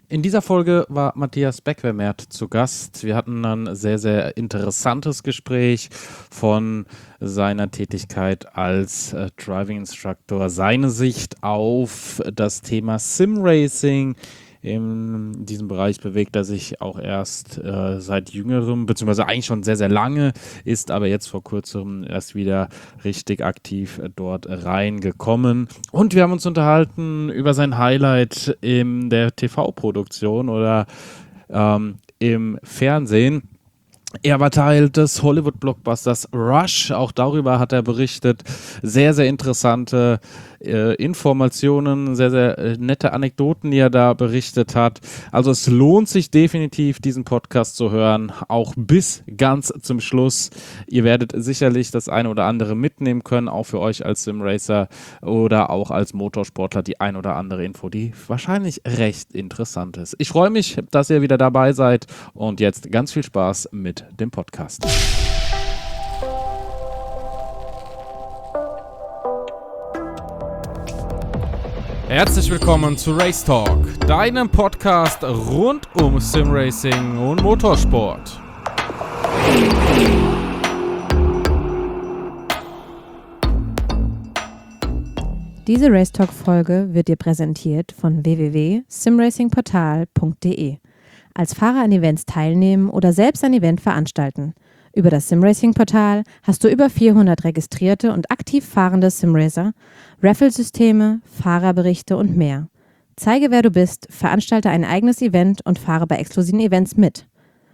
In dieser Folge war Matthias Beckwemert zu Gast. Wir hatten ein sehr, sehr interessantes Gespräch von seiner Tätigkeit als Driving Instructor, seine Sicht auf das Thema Simracing. In diesem Bereich bewegt er sich auch erst seit jüngerem, beziehungsweise eigentlich schon sehr, sehr lange, ist aber jetzt vor kurzem erst wieder richtig aktiv dort reingekommen. Und wir haben uns unterhalten über sein Highlight in der TV-Produktion oder im Fernsehen. Er war Teil des Hollywood-Blockbusters Rush. Auch darüber hat er berichtet. Sehr, sehr interessante Informationen, sehr, sehr nette Anekdoten, die er da berichtet hat. Also es lohnt sich definitiv, diesen Podcast zu hören, auch bis ganz zum Schluss. Ihr werdet sicherlich das eine oder andere mitnehmen können, auch für euch als Simracer oder auch als Motorsportler die ein oder andere Info, die wahrscheinlich recht interessant ist. Ich freue mich, dass ihr wieder dabei seid und jetzt ganz viel Spaß mit dem Podcast. Herzlich willkommen zu Race Talk, deinem Podcast rund um Simracing und Motorsport. Diese Race Talk Folge wird dir präsentiert von www.simracingportal.de. Als Fahrer an Events teilnehmen oder selbst ein Event veranstalten. Über das Simracing-Portal hast du über 400 registrierte und aktiv fahrende Simracer, Raffle-Systeme, Fahrerberichte und mehr. Zeige, wer du bist, veranstalte ein eigenes Event und fahre bei exklusiven Events mit.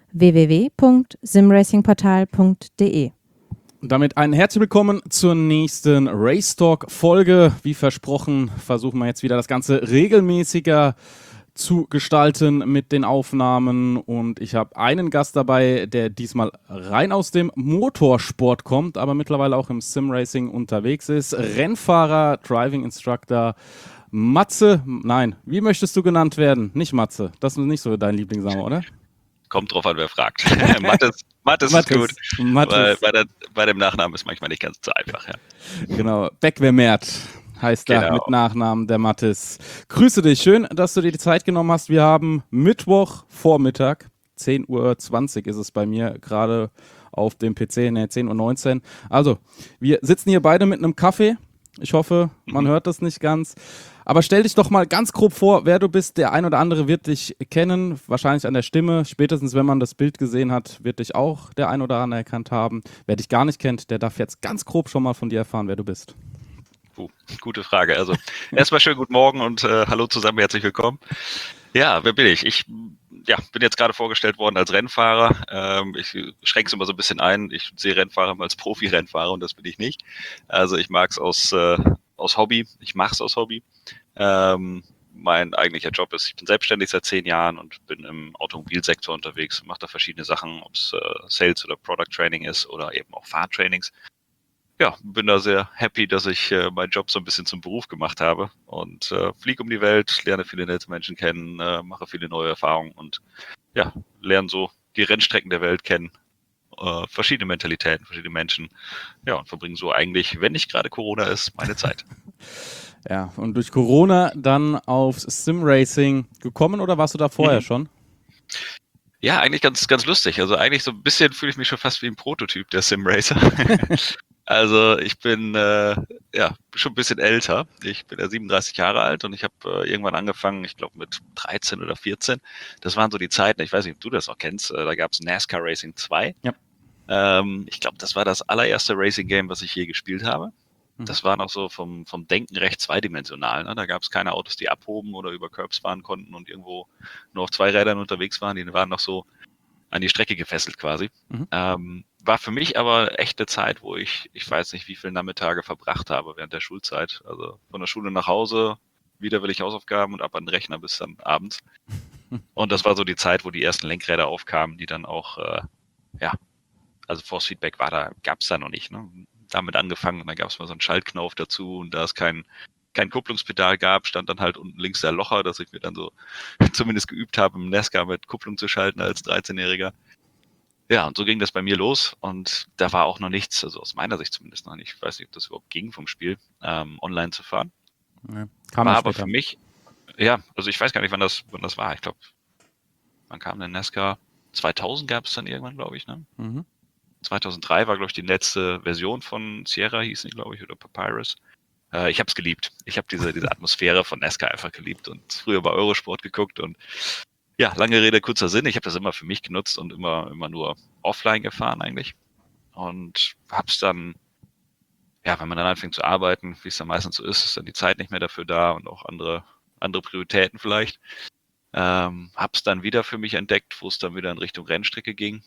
www.simracingportal.de. Damit ein herzlich willkommen zur nächsten Race Talk Folge. Wie versprochen, versuchen wir jetzt wieder das Ganze regelmäßiger zu gestalten mit den Aufnahmen, und ich habe einen Gast dabei, der diesmal rein aus dem Motorsport kommt, aber mittlerweile auch im Simracing unterwegs ist. Rennfahrer, Driving Instructor Matze, nein, wie möchtest du genannt werden? Nicht Matze, das ist nicht so dein Lieblingsname, oder? Kommt drauf an, wer fragt. Mattes ist gut, weil bei dem Nachnamen ist manchmal nicht ganz so einfach. Ja. Genau, Beckwemert heißt er mit Nachnamen, der Mattes. Grüße dich, schön, dass du dir die Zeit genommen hast. Wir haben Mittwochvormittag, 10:20 Uhr ist es bei mir, gerade auf dem PC, 10:19 Uhr. Also, wir sitzen hier beide mit einem Kaffee. Ich hoffe, man hört das nicht ganz. Aber stell dich doch mal ganz grob vor, wer du bist. Der ein oder andere wird dich kennen, wahrscheinlich an der Stimme. Spätestens, wenn man das Bild gesehen hat, wird dich auch der ein oder andere erkannt haben. Wer dich gar nicht kennt, der darf jetzt ganz grob schon mal von dir erfahren, wer du bist. Gute Frage. Also erstmal schönen guten Morgen und hallo zusammen, herzlich willkommen. Ja, wer bin ich? Ich bin jetzt gerade vorgestellt worden als Rennfahrer. Ich schränke es immer so ein bisschen ein. Ich sehe Rennfahrer als Profi-Rennfahrer und das bin ich nicht. Also ich mag es aus Hobby. Ich mache es aus Hobby. Mein eigentlicher Job ist, ich bin selbstständig seit 10 Jahren und bin im Automobilsektor unterwegs, mache da verschiedene Sachen, ob es Sales oder Product Training ist oder eben auch Fahrtrainings. Ja, bin da sehr happy, dass ich meinen Job so ein bisschen zum Beruf gemacht habe und fliege um die Welt, lerne viele nette Menschen kennen, mache viele neue Erfahrungen und ja, lerne so die Rennstrecken der Welt kennen, verschiedene Mentalitäten, verschiedene Menschen, ja, und verbringe so eigentlich, wenn nicht gerade Corona ist, meine Zeit. Ja, und durch Corona dann aufs Simracing gekommen oder warst du da vorher schon? Ja, eigentlich ganz, ganz lustig. Also eigentlich so ein bisschen fühle ich mich schon fast wie ein Prototyp der Simracer. Also ich bin schon ein bisschen älter. Ich bin ja 37 Jahre alt und ich habe irgendwann angefangen, ich glaube mit 13 oder 14. Das waren so die Zeiten, ich weiß nicht, ob du das auch kennst, da gab es NASCAR Racing 2. Ja. Ich glaube, das war das allererste Racing-Game, was ich je gespielt habe. Das war noch so vom Denken recht zweidimensional. Ne? Da gab es keine Autos, die abhoben oder über Curbs fahren konnten und irgendwo nur auf 2 Rädern unterwegs waren. Die waren noch so an die Strecke gefesselt quasi. War für mich aber echt eine Zeit, wo ich weiß nicht, wie viele Nachmittage verbracht habe während der Schulzeit. Also von der Schule nach Hause, widerwillig Hausaufgaben und ab an den Rechner bis dann abends. Und das war so die Zeit, wo die ersten Lenkräder aufkamen, die dann auch, also Force Feedback gab es da noch nicht. Ne? Damit angefangen und dann gab es mal so einen Schaltknauf dazu und da es kein Kupplungspedal gab, stand dann halt unten links der Locher, dass ich mir dann so zumindest geübt habe, im NASCAR mit Kupplung zu schalten als 13-Jähriger. Ja, und so ging das bei mir los und da war auch noch nichts, also aus meiner Sicht zumindest noch nicht, ich weiß nicht, ob das überhaupt ging vom Spiel, online zu fahren. Ja, war aber für mich, Ja, also ich weiß gar nicht, wann das war. Ich glaube, wann kam denn NASCAR? 2000 gab es dann irgendwann, glaube ich, ne? 2003 war, glaube ich, die letzte Version von Sierra, hieß sie, glaube ich, oder Papyrus. Ich habe es geliebt. Ich habe diese Atmosphäre von NASCAR einfach geliebt und früher bei Eurosport geguckt und ja, lange Rede, kurzer Sinn. Ich habe das immer für mich genutzt und immer nur offline gefahren eigentlich und hab's dann, ja, wenn man dann anfängt zu arbeiten, wie es dann meistens so ist dann die Zeit nicht mehr dafür da und auch andere Prioritäten vielleicht. Hab's dann wieder für mich entdeckt, wo es dann wieder in Richtung Rennstrecke ging.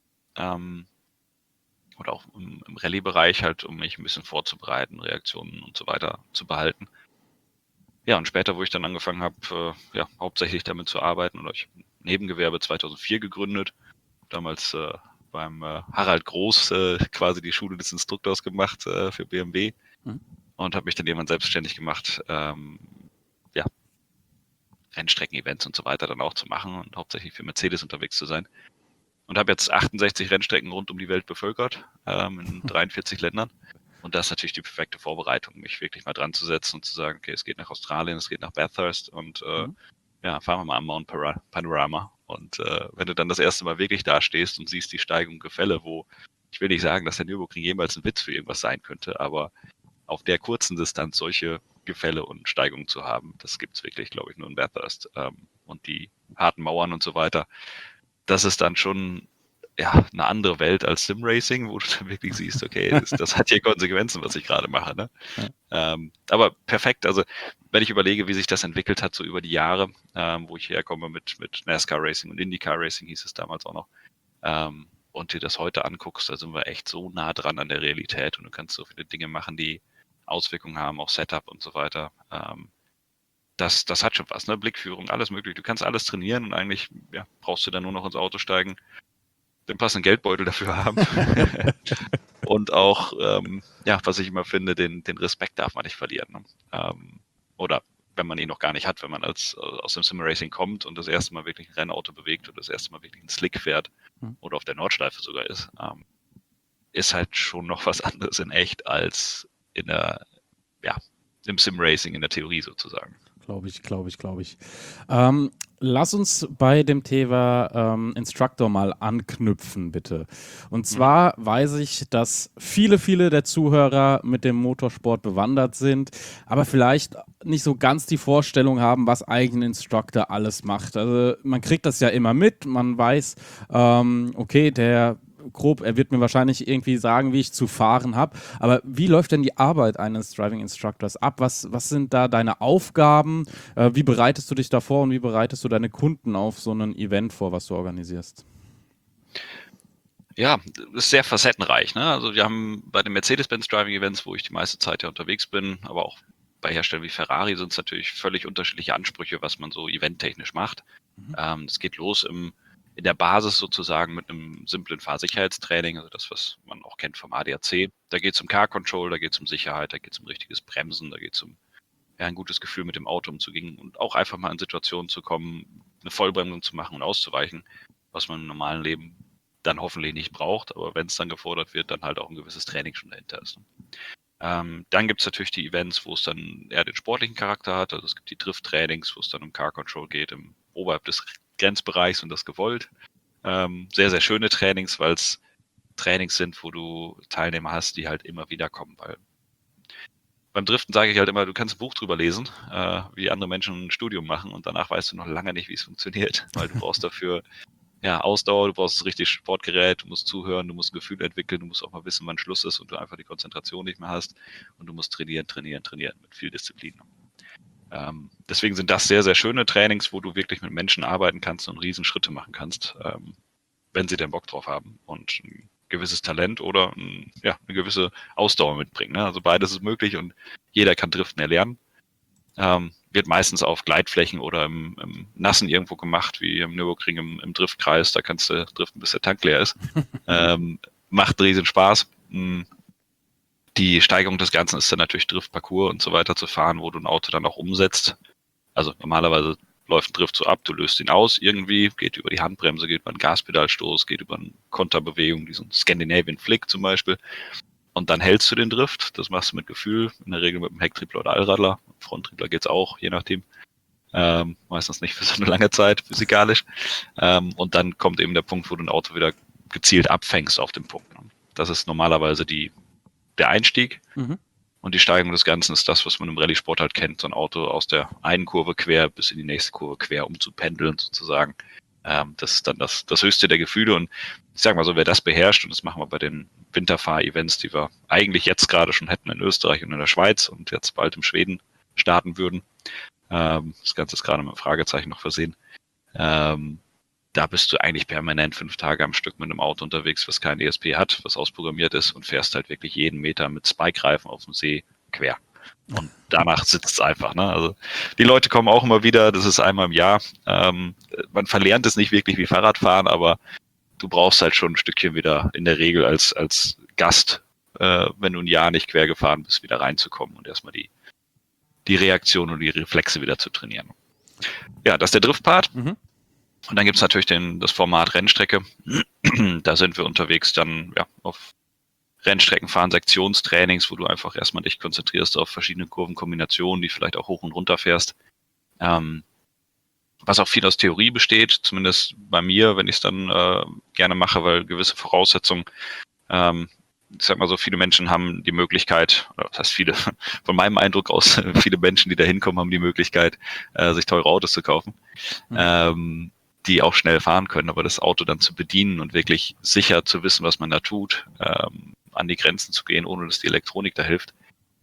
Oder auch im Rallye-Bereich halt, um mich ein bisschen vorzubereiten, Reaktionen und so weiter zu behalten. Ja, und später, wo ich dann angefangen habe, ja, hauptsächlich damit zu arbeiten, oder ich habe ein Nebengewerbe 2004 gegründet, damals beim Harald Groß quasi die Schule des Instruktors gemacht für BMW und habe mich dann irgendwann selbstständig gemacht, ja, Rennstrecken-Events und so weiter dann auch zu machen und hauptsächlich für Mercedes unterwegs zu sein. Und habe jetzt 68 Rennstrecken rund um die Welt bevölkert, in 43 Ländern. Und das ist natürlich die perfekte Vorbereitung, mich wirklich mal dran zu setzen und zu sagen, okay, es geht nach Australien, es geht nach Bathurst und ja, fahren wir mal am Mount Panorama. Und wenn du dann das erste Mal wirklich da stehst und siehst die Steigung Gefälle, wo ich will nicht sagen, dass der Nürburgring jemals ein Witz für irgendwas sein könnte, aber auf der kurzen Distanz solche Gefälle und Steigungen zu haben, das gibt's wirklich, glaube ich, nur in Bathurst. Und die harten Mauern und so weiter, das ist dann schon ja eine andere Welt als Sim-Racing, wo du dann wirklich siehst, okay, das hat hier Konsequenzen, was ich gerade mache. Ne? Ja. Aber perfekt, also wenn ich überlege, wie sich das entwickelt hat, so über die Jahre, wo ich herkomme mit NASCAR Racing und IndyCar Racing hieß es damals auch noch, und dir das heute anguckst, da sind wir echt so nah dran an der Realität und du kannst so viele Dinge machen, die Auswirkungen haben, auch Setup und so weiter. Das hat schon was, ne? Blickführung, alles mögliche. Du kannst alles trainieren und eigentlich ja, brauchst du dann nur noch ins Auto steigen, den passenden Geldbeutel dafür haben. Und auch, ja, was ich immer finde, den Respekt darf man nicht verlieren. Ne? Oder wenn man ihn noch gar nicht hat, wenn man aus dem Sim-Racing kommt und das erste Mal wirklich ein Rennauto bewegt oder das erste Mal wirklich einen Slick fährt oder auf der Nordschleife sogar ist halt schon noch was anderes in echt als in der, ja, im Sim-Racing in der Theorie sozusagen. Glaube ich. Lass uns bei dem Thema Instructor mal anknüpfen, bitte. Und zwar weiß ich, dass viele der Zuhörer mit dem Motorsport bewandert sind, aber vielleicht nicht so ganz die Vorstellung haben, was eigentlich ein Instructor alles macht. Also man kriegt das ja immer mit, man weiß, okay, er wird mir wahrscheinlich irgendwie sagen, wie ich zu fahren habe. Aber wie läuft denn die Arbeit eines Driving Instructors ab? Was sind da deine Aufgaben? Wie bereitest du dich da vor und wie bereitest du deine Kunden auf so ein Event vor, was du organisierst? Ja, ist sehr facettenreich. Ne? Also wir haben bei den Mercedes-Benz Driving Events, wo ich die meiste Zeit ja unterwegs bin, aber auch bei Herstellern wie Ferrari sind es natürlich völlig unterschiedliche Ansprüche, was man so eventtechnisch macht. Es geht los in der Basis sozusagen mit einem simplen Fahrsicherheitstraining, also das, was man auch kennt vom ADAC. Da geht es um Car Control, da geht es um Sicherheit, da geht es um richtiges Bremsen, da geht es um ja, ein gutes Gefühl mit dem Auto umzugehen und auch einfach mal in Situationen zu kommen, eine Vollbremsung zu machen und auszuweichen, was man im normalen Leben dann hoffentlich nicht braucht, aber wenn es dann gefordert wird, dann halt auch ein gewisses Training schon dahinter ist. Dann gibt es natürlich die Events, wo es dann eher den sportlichen Charakter hat. Also es gibt die Drift-Trainings, wo es dann um Car Control geht, oberhalb des Grenzbereichs und das gewollt. Sehr schöne Trainings, weil es Trainings sind, wo du Teilnehmer hast, die halt immer wieder kommen. Weil beim Driften sage ich halt immer, du kannst ein Buch drüber lesen, wie andere Menschen ein Studium machen und danach weißt du noch lange nicht, wie es funktioniert, weil du brauchst dafür ja, Ausdauer, du brauchst richtig Sportgerät, du musst zuhören, du musst ein Gefühl entwickeln, du musst auch mal wissen, wann Schluss ist und du einfach die Konzentration nicht mehr hast und du musst trainieren mit viel Disziplin. Deswegen sind das sehr schöne Trainings, wo du wirklich mit Menschen arbeiten kannst und Riesenschritte machen kannst, wenn sie denn Bock drauf haben und ein gewisses Talent oder eine gewisse Ausdauer mitbringen. Ne? Also beides ist möglich und jeder kann Driften erlernen. Wird meistens auf Gleitflächen oder im Nassen irgendwo gemacht, wie im Nürburgring im Driftkreis. Da kannst du driften, bis der Tank leer ist. Macht riesen Spaß. Die Steigerung des Ganzen ist dann natürlich Driftparcours und so weiter zu fahren, wo du ein Auto dann auch umsetzt. Also normalerweise läuft ein Drift so ab, du löst ihn aus irgendwie, geht über die Handbremse, geht über einen Gaspedalstoß, geht über eine Konterbewegung, diesen Scandinavian Flick zum Beispiel. Und dann hältst du den Drift, das machst du mit Gefühl, in der Regel mit dem Hecktriebler oder Allradler. Fronttriebler geht's auch, je nachdem. Meistens nicht für so eine lange Zeit physikalisch. Und dann kommt eben der Punkt, wo du ein Auto wieder gezielt abfängst auf dem Punkt. Das ist normalerweise der Einstieg. Und die Steigerung des Ganzen ist das, was man im Rallye-Sport halt kennt, so ein Auto aus der einen Kurve quer bis in die nächste Kurve quer umzupendeln sozusagen. Das ist dann das höchste der Gefühle. Und ich sag mal so, wer das beherrscht, und das machen wir bei den Winterfahr-Events, die wir eigentlich jetzt gerade schon hätten in Österreich und in der Schweiz und jetzt bald in Schweden starten würden. Das Ganze ist gerade mit einem Fragezeichen noch versehen. Da bist du eigentlich permanent 5 Tage am Stück mit einem Auto unterwegs, was kein ESP hat, was ausprogrammiert ist, und fährst halt wirklich jeden Meter mit Spike-Reifen auf dem See quer. Und danach sitzt es einfach. Ne? Also die Leute kommen auch immer wieder, das ist einmal im Jahr. Man verlernt es nicht wirklich wie Fahrradfahren, aber du brauchst halt schon ein Stückchen wieder in der Regel als Gast, wenn du ein Jahr nicht quer gefahren bist, wieder reinzukommen und erstmal die Reaktion und die Reflexe wieder zu trainieren. Ja, das ist der Driftpart. Und dann gibt es natürlich das Format Rennstrecke. Da sind wir unterwegs dann auf Rennstrecken fahren, Sektionstrainings, wo du einfach erstmal dich konzentrierst auf verschiedene Kurvenkombinationen, die vielleicht auch hoch und runter fährst. Was auch viel aus Theorie besteht, zumindest bei mir, wenn ich es dann gerne mache, weil gewisse Voraussetzungen, ich sag mal so, viele Menschen haben die Möglichkeit, oder das heißt viele, von meinem Eindruck aus, viele Menschen, die da hinkommen, haben die Möglichkeit, sich teure Autos zu kaufen. Die auch schnell fahren können, aber das Auto dann zu bedienen und wirklich sicher zu wissen, was man da tut, an die Grenzen zu gehen, ohne dass die Elektronik da hilft,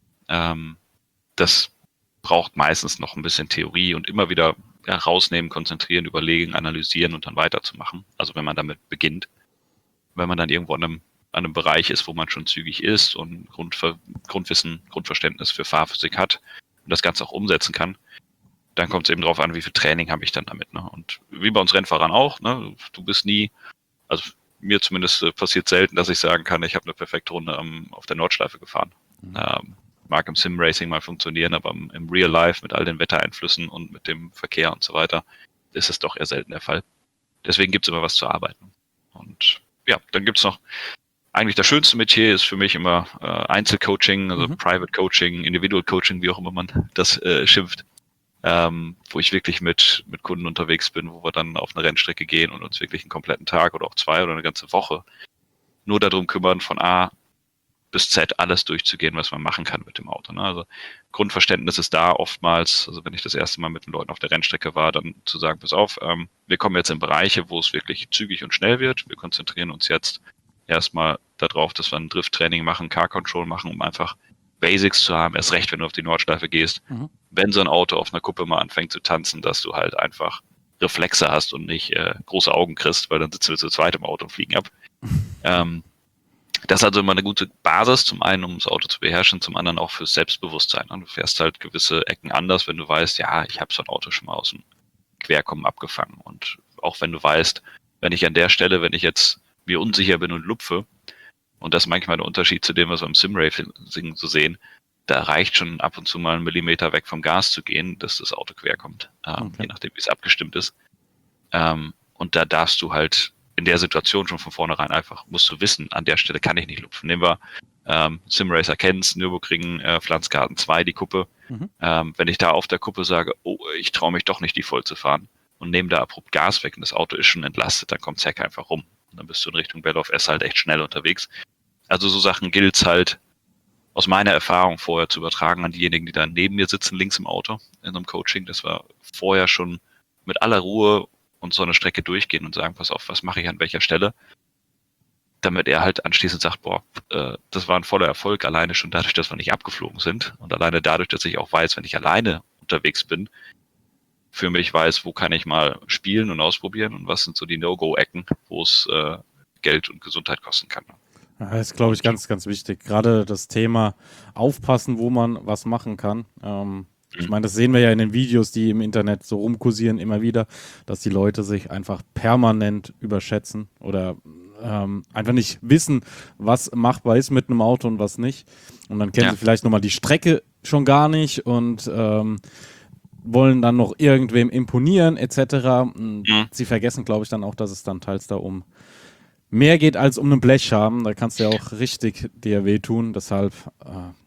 das braucht meistens noch ein bisschen Theorie und immer wieder rausnehmen, konzentrieren, überlegen, analysieren und dann weiterzumachen. Also wenn man damit beginnt, wenn man dann irgendwo an einem Bereich ist, wo man schon zügig ist und Grundwissen, Grundverständnis für Fahrphysik hat und das Ganze auch umsetzen kann, dann kommt es eben darauf an, wie viel Training habe ich dann damit. Ne? Und wie bei uns Rennfahrern auch, ne? Du bist nie, also mir zumindest passiert selten, dass ich sagen kann, ich habe eine perfekte Runde auf der Nordschleife gefahren. Mag im Sim-Racing mal funktionieren, aber im Real Life mit all den Wettereinflüssen und mit dem Verkehr und so weiter ist es doch eher selten der Fall. Deswegen gibt es immer was zu arbeiten. Und ja, dann gibt es noch, eigentlich das schönste Metier ist für mich immer Einzelcoaching, also Private Coaching, Individual Coaching, wie auch immer man das schimpft. Wo ich wirklich mit Kunden unterwegs bin, wo wir dann auf eine Rennstrecke gehen und uns wirklich einen kompletten Tag oder auch 2 oder eine ganze Woche nur darum kümmern, von A bis Z alles durchzugehen, was man machen kann mit dem Auto. Ne? Also Grundverständnis ist da oftmals, also wenn ich das erste Mal mit den Leuten auf der Rennstrecke war, dann zu sagen, pass auf, wir kommen jetzt in Bereiche, wo es wirklich zügig und schnell wird. Wir konzentrieren uns jetzt erstmal darauf, dass wir ein Drifttraining machen, Car Control machen, um einfach Basics zu haben, erst recht, wenn du auf die Nordschleife gehst, wenn so ein Auto auf einer Kuppe mal anfängt zu tanzen, dass du halt einfach Reflexe hast und nicht große Augen kriegst, weil dann sitzen wir zu zweit im Auto und fliegen ab. Das ist also immer eine gute Basis, zum einen, um das Auto zu beherrschen, zum anderen auch fürs Selbstbewusstsein. Du fährst halt gewisse Ecken anders, wenn du weißt, ja, ich habe so ein Auto schon mal aus dem Querkommen abgefangen. Und auch wenn du weißt, wenn ich an der Stelle, wenn ich jetzt mir unsicher bin und lupfe, und das ist manchmal der Unterschied zu dem, was wir im Sim-Racing so sehen, da reicht schon ab und zu mal 1 Millimeter weg vom Gas zu gehen, dass das Auto querkommt, je nachdem, wie es abgestimmt ist. Und da darfst du halt in der Situation schon von vornherein einfach, musst du wissen, an der Stelle kann ich nicht lupfen. Nehmen wir Sim-Racer kennt's, Nürburgring, Pflanzgarten 2, die Kuppe. Wenn ich da auf der Kuppe sage, oh, ich traue mich doch nicht, die voll zu fahren und nehme da abrupt Gas weg und das Auto ist schon entlastet, dann kommt Heck einfach rum. Und dann bist du in Richtung Bell of S halt echt schnell unterwegs. Also so Sachen gilt's halt aus meiner Erfahrung vorher zu übertragen an diejenigen, die da neben mir sitzen, links im Auto, in einem Coaching, dass wir vorher schon mit aller Ruhe und so eine Strecke durchgehen und sagen, pass auf, was mache ich an welcher Stelle, damit er halt anschließend sagt, boah, das war ein voller Erfolg, alleine schon dadurch, dass wir nicht abgeflogen sind und alleine dadurch, dass ich auch weiß, wenn ich alleine unterwegs bin, für mich weiß, wo kann ich mal spielen und ausprobieren und was sind so die No-Go-Ecken, wo es Geld und Gesundheit kosten kann. Ja, das ist, glaube ich, ganz, ganz wichtig. Gerade das Thema aufpassen, wo man was machen kann. Ich meine, das sehen wir ja in den Videos, die im Internet so rumkursieren, immer wieder, dass die Leute sich einfach permanent überschätzen oder einfach nicht wissen, was machbar ist mit einem Auto und was nicht. Und dann kennen sie vielleicht nochmal die Strecke schon gar nicht und wollen dann noch irgendwem imponieren etc. Sie vergessen, glaube ich, dann auch, dass es dann teils da um mehr geht als um einen Blechschaden. Da kannst du ja auch richtig dir wehtun. Deshalb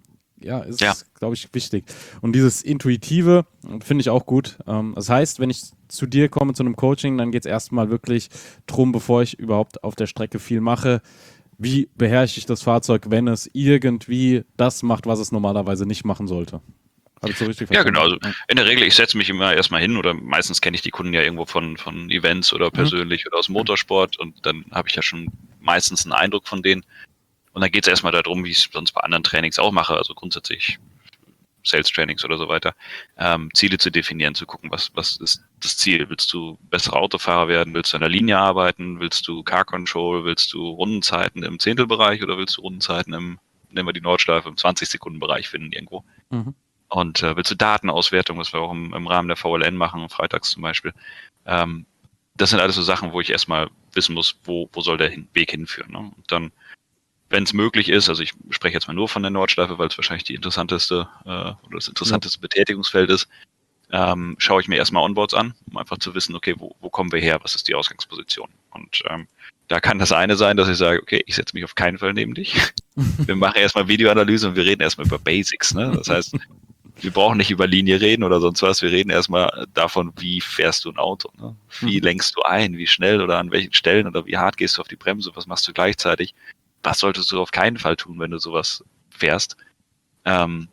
ist, glaube ich, wichtig. Und dieses Intuitive finde ich auch gut. Das heißt, wenn ich zu dir komme, zu einem Coaching, dann geht es erstmal wirklich drum, bevor ich überhaupt auf der Strecke viel mache, wie beherrsche ich das Fahrzeug, wenn es irgendwie das macht, was es normalerweise nicht machen sollte. Habe ich so richtig verstanden? Ja, genau. Also in der Regel, ich setze mich immer erstmal hin oder meistens kenne ich die Kunden ja irgendwo von Events oder persönlich oder aus dem Motorsport und dann habe ich ja schon meistens einen Eindruck von denen. Und dann geht es erstmal darum, wie ich es sonst bei anderen Trainings auch mache, also grundsätzlich Sales-Trainings oder so weiter, Ziele zu definieren, zu gucken, was ist das Ziel? Willst du besserer Autofahrer werden? Willst du an der Linie arbeiten? Willst du Car Control? Willst du Rundenzeiten im Zehntelbereich oder willst du Rundenzeiten nehmen wir die Nordschleife, im 20-Sekunden-Bereich finden irgendwo? Und willst du Datenauswertung, was wir auch im Rahmen der VLN machen, freitags zum Beispiel? Das sind alles so Sachen, wo ich erstmal wissen muss, wo soll der Weg hinführen. Ne? Und dann, wenn es möglich ist, also ich spreche jetzt mal nur von der Nordschleife, weil es wahrscheinlich die interessanteste oder das interessanteste Betätigungsfeld ist, schaue ich mir erstmal Onboards an, um einfach zu wissen, okay, wo kommen wir her, was ist die Ausgangsposition? Und da kann das eine sein, dass ich sage, okay, ich setze mich auf keinen Fall neben dich. Wir machen erstmal Videoanalyse und wir reden erstmal über Basics. Ne? Das heißt, wir brauchen nicht über Linie reden oder sonst was. Wir reden erstmal davon, wie fährst du ein Auto? Ne? Wie lenkst du ein? Wie schnell oder an welchen Stellen oder wie hart gehst du auf die Bremse? Was machst du gleichzeitig? Was solltest du auf keinen Fall tun, wenn du sowas fährst? Weil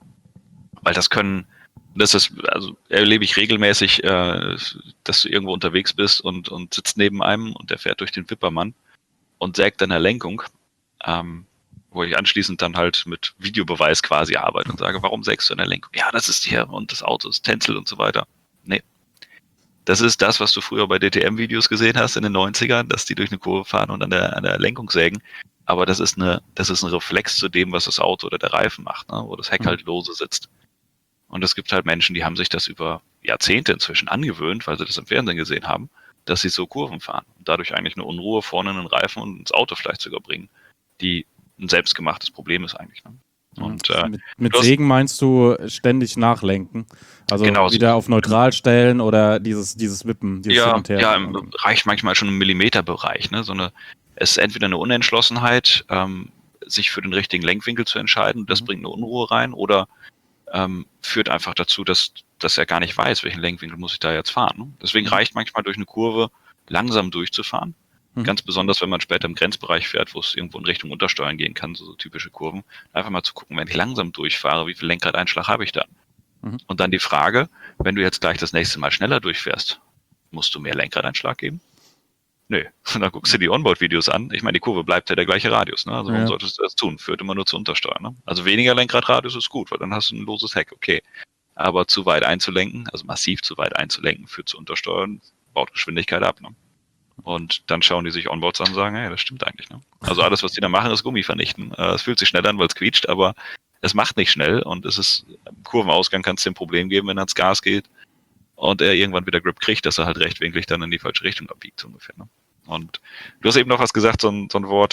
also erlebe ich regelmäßig, dass du irgendwo unterwegs bist und sitzt neben einem und der fährt durch den Wippermann und sägt an der Lenkung, wo ich anschließend dann halt mit Videobeweis quasi arbeite und sage, warum sägst du an der Lenkung? Ja, das ist hier und das Auto ist Tänzel und so weiter. Nee. Das ist das, was du früher bei DTM-Videos gesehen hast in den 90ern, dass die durch eine Kurve fahren und an der Lenkung sägen. Aber das ist ein Reflex zu dem, was das Auto oder der Reifen macht, ne? Wo das Heck halt lose sitzt. Und es gibt halt Menschen, die haben sich das über Jahrzehnte inzwischen angewöhnt, weil sie das im Fernsehen gesehen haben, dass sie so Kurven fahren und dadurch eigentlich eine Unruhe vorne in den Reifen und ins Auto vielleicht sogar bringen, die ein selbstgemachtes Problem ist eigentlich. Ne? Und, mit Sägen meinst du ständig nachlenken? Also genau, wieder auf neutral stellen oder dieses Wippen? Reicht manchmal schon im Millimeterbereich. Ne? Es ist entweder eine Unentschlossenheit, sich für den richtigen Lenkwinkel zu entscheiden, das bringt eine Unruhe rein, oder führt einfach dazu, dass er gar nicht weiß, welchen Lenkwinkel muss ich da jetzt fahren. Ne? Deswegen reicht manchmal durch eine Kurve langsam durchzufahren. Ganz besonders, wenn man später im Grenzbereich fährt, wo es irgendwo in Richtung Untersteuern gehen kann, so typische Kurven. Einfach mal zu gucken, wenn ich langsam durchfahre, wie viel Lenkradeinschlag habe ich da? Und dann die Frage, wenn du jetzt gleich das nächste Mal schneller durchfährst, musst du mehr Lenkradeinschlag geben? Nö. Und dann guckst du die Onboard-Videos an. Ich meine, die Kurve bleibt ja der gleiche Radius. Ne? Also warum solltest du das tun? Führt immer nur zu Untersteuern. Ne? Also weniger Lenkradradius ist gut, weil dann hast du ein loses Heck. Okay. Aber zu weit einzulenken, also massiv zu weit einzulenken, führt zu Untersteuern, baut Geschwindigkeit ab. Ne? Und dann schauen die sich Onboards an und sagen, hey, das stimmt eigentlich. Ne? Also alles, was die da machen, ist Gummi vernichten. Es fühlt sich schnell an, weil es quietscht, aber es macht nicht schnell. Und im Kurvenausgang kann es dir ein Problem geben, wenn er ins Gas geht und er irgendwann wieder Grip kriegt, dass er halt rechtwinklig dann in die falsche Richtung abbiegt, so ungefähr. Ne? Und du hast eben noch was gesagt, so ein Wort,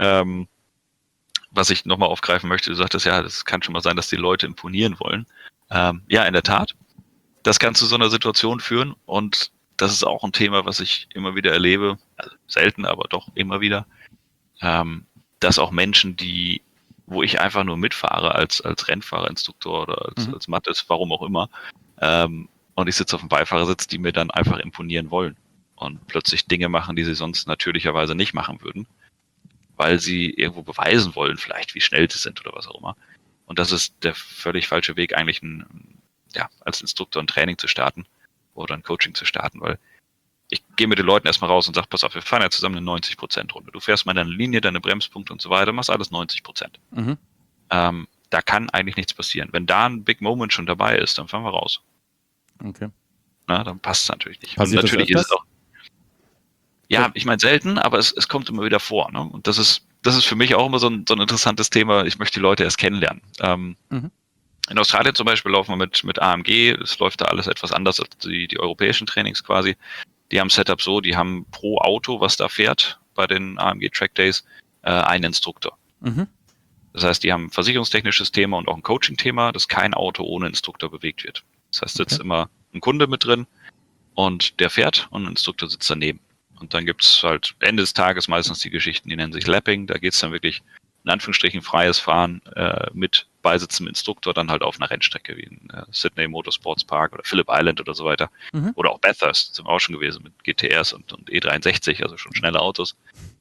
was ich nochmal aufgreifen möchte. Du sagtest, ja, das kann schon mal sein, dass die Leute imponieren wollen. Ja, in der Tat. Das kann zu so einer Situation führen und das ist auch ein Thema, was ich immer wieder erlebe, also selten, aber doch immer wieder, dass auch Menschen, wo ich einfach nur mitfahre als Rennfahrer, Instruktor oder als Mattes, warum auch immer, und ich sitze auf dem Beifahrersitz, die mir dann einfach imponieren wollen und plötzlich Dinge machen, die sie sonst natürlicherweise nicht machen würden, weil sie irgendwo beweisen wollen, vielleicht wie schnell sie sind oder was auch immer. Und das ist der völlig falsche Weg, eigentlich als Instruktor ein Training zu starten oder ein Coaching zu starten, weil ich gehe mit den Leuten erstmal raus und sage, pass auf, wir fahren ja zusammen eine 90%-Runde. Du fährst mal deine Linie, deine Bremspunkte und so weiter, machst alles 90%. Da kann eigentlich nichts passieren. Wenn da ein Big Moment schon dabei ist, dann fahren wir raus. Okay. Na, dann passt es natürlich nicht. Passiert und natürlich das ist es auch. Ja, ich meine selten, aber es kommt immer wieder vor. Ne? Und das ist für mich auch immer so ein interessantes Thema. Ich möchte die Leute erst kennenlernen. In Australien zum Beispiel laufen wir mit AMG. Es läuft da alles etwas anders als die europäischen Trainings quasi. Die haben Setup so, die haben pro Auto, was da fährt, bei den AMG Track Days, einen Instruktor. Das heißt, die haben ein versicherungstechnisches Thema und auch ein Coaching-Thema, dass kein Auto ohne Instruktor bewegt wird. Das heißt, sitzt immer ein Kunde mit drin und der fährt und ein Instruktor sitzt daneben. Und dann gibt's halt Ende des Tages meistens die Geschichten, die nennen sich Lapping. Da geht's dann wirklich in Anführungsstrichen freies Fahren mit beisitzendem Instruktor dann halt auf einer Rennstrecke wie in Sydney Motorsports Park oder Phillip Island oder so weiter. Oder auch Bathurst sind wir auch schon gewesen mit GTRs und E63, also schon schnelle Autos.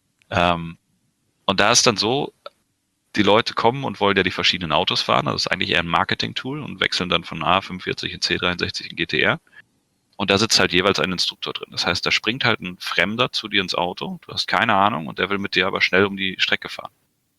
Und da ist dann so, die Leute kommen und wollen ja die verschiedenen Autos fahren. Das ist eigentlich eher ein Marketing-Tool und wechseln dann von A45 in C63 in GTR. Und da sitzt halt jeweils ein Instruktor drin. Das heißt, da springt halt ein Fremder zu dir ins Auto. Du hast keine Ahnung und der will mit dir aber schnell um die Strecke fahren.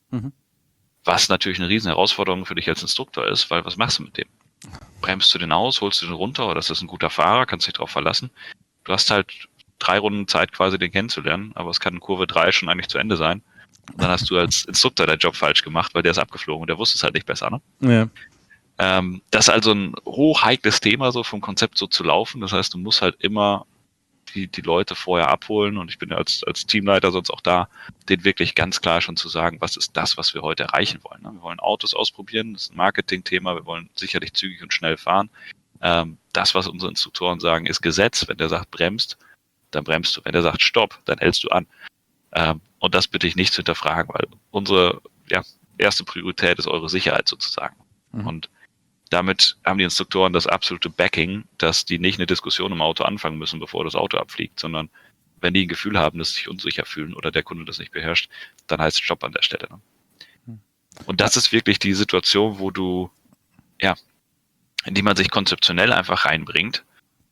Was natürlich eine riesen Herausforderung für dich als Instruktor ist, weil was machst du mit dem? Bremst du den aus, holst du den runter oder ist das ein guter Fahrer, kannst dich drauf verlassen. Du hast halt 3 Runden Zeit quasi den kennenzulernen, aber es kann in Kurve 3 schon eigentlich zu Ende sein. Und dann hast du als Instruktor deinen Job falsch gemacht, weil der ist abgeflogen und der wusste es halt nicht besser, ne? Ja. Das ist also ein hochheikles Thema, so vom Konzept so zu laufen. Das heißt, du musst halt immer die Leute vorher abholen und ich bin ja als Teamleiter sonst auch da, denen wirklich ganz klar schon zu sagen, was ist das, was wir heute erreichen wollen. Ne? Wir wollen Autos ausprobieren, das ist ein Marketingthema, wir wollen sicherlich zügig und schnell fahren. Das, was unsere Instruktoren sagen, ist Gesetz. Wenn der sagt bremst, dann bremst du. Wenn der sagt stopp, dann hältst du an. Und das bitte ich nicht zu hinterfragen, weil unsere erste Priorität ist eure Sicherheit sozusagen. Und damit haben die Instruktoren das absolute Backing, dass die nicht eine Diskussion im Auto anfangen müssen, bevor das Auto abfliegt, sondern wenn die ein Gefühl haben, dass sie sich unsicher fühlen oder der Kunde das nicht beherrscht, dann heißt es Stopp an der Stelle. Ne? Und das ist wirklich die Situation, wo du, in die man sich konzeptionell einfach reinbringt,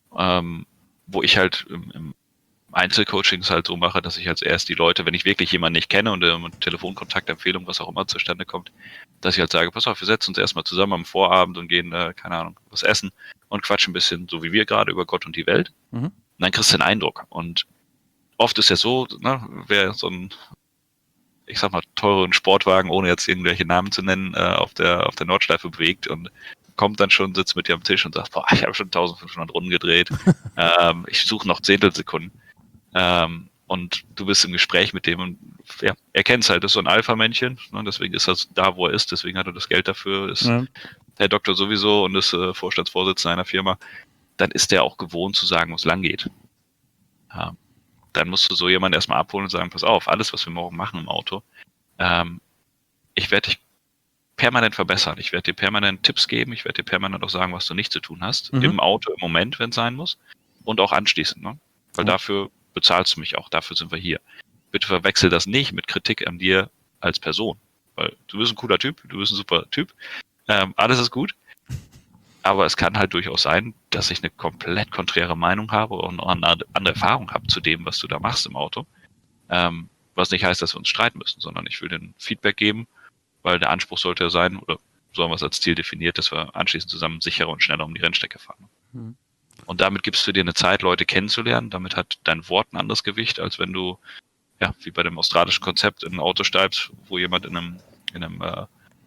wo ich halt im Einzelcoachings halt so mache, dass ich als erst die Leute, wenn ich wirklich jemanden nicht kenne und Telefonkontakt, Empfehlung, was auch immer zustande kommt, dass ich halt sage, pass auf, wir setzen uns erstmal zusammen am Vorabend und gehen, keine Ahnung, was essen und quatschen ein bisschen, so wie wir gerade, über Gott und die Welt. Und dann kriegst du den Eindruck. Und oft ist ja so, ne, wer so ein, ich sag mal, teuren Sportwagen, ohne jetzt irgendwelche Namen zu nennen, auf der Nordschleife bewegt und kommt dann schon, sitzt mit dir am Tisch und sagt, boah, ich habe schon 1500 Runden gedreht, ich suche noch Zehntelsekunden. Und du bist im Gespräch mit dem und er kennt es halt, das ist so ein Alpha-Männchen, ne, deswegen ist er da, wo er ist, deswegen hat er das Geld dafür, ist Herr Doktor sowieso und ist Vorstandsvorsitzender einer Firma, dann ist der auch gewohnt zu sagen, wo es lang geht. Dann musst du so jemanden erstmal abholen und sagen, pass auf, alles, was wir morgen machen im Auto, ich werde dich permanent verbessern, ich werde dir permanent Tipps geben, ich werde dir permanent auch sagen, was du nicht zu tun hast, im Auto, im Moment, wenn es sein muss, und auch anschließend, ne? Weil dafür bezahlst du mich auch, dafür sind wir hier. Bitte verwechsel das nicht mit Kritik an dir als Person, weil du bist ein cooler Typ, du bist ein super Typ, alles ist gut, aber es kann halt durchaus sein, dass ich eine komplett konträre Meinung habe und eine andere Erfahrung habe zu dem, was du da machst im Auto, was nicht heißt, dass wir uns streiten müssen, sondern ich will dir ein Feedback geben, weil der Anspruch sollte ja sein, oder so haben wir es als Ziel definiert, dass wir anschließend zusammen sicherer und schneller um die Rennstrecke fahren. Und damit gibst du dir eine Zeit, Leute kennenzulernen. Damit hat dein Wort ein anderes Gewicht, als wenn du, wie bei dem australischen Konzept, in ein Auto steigst, wo jemand in einem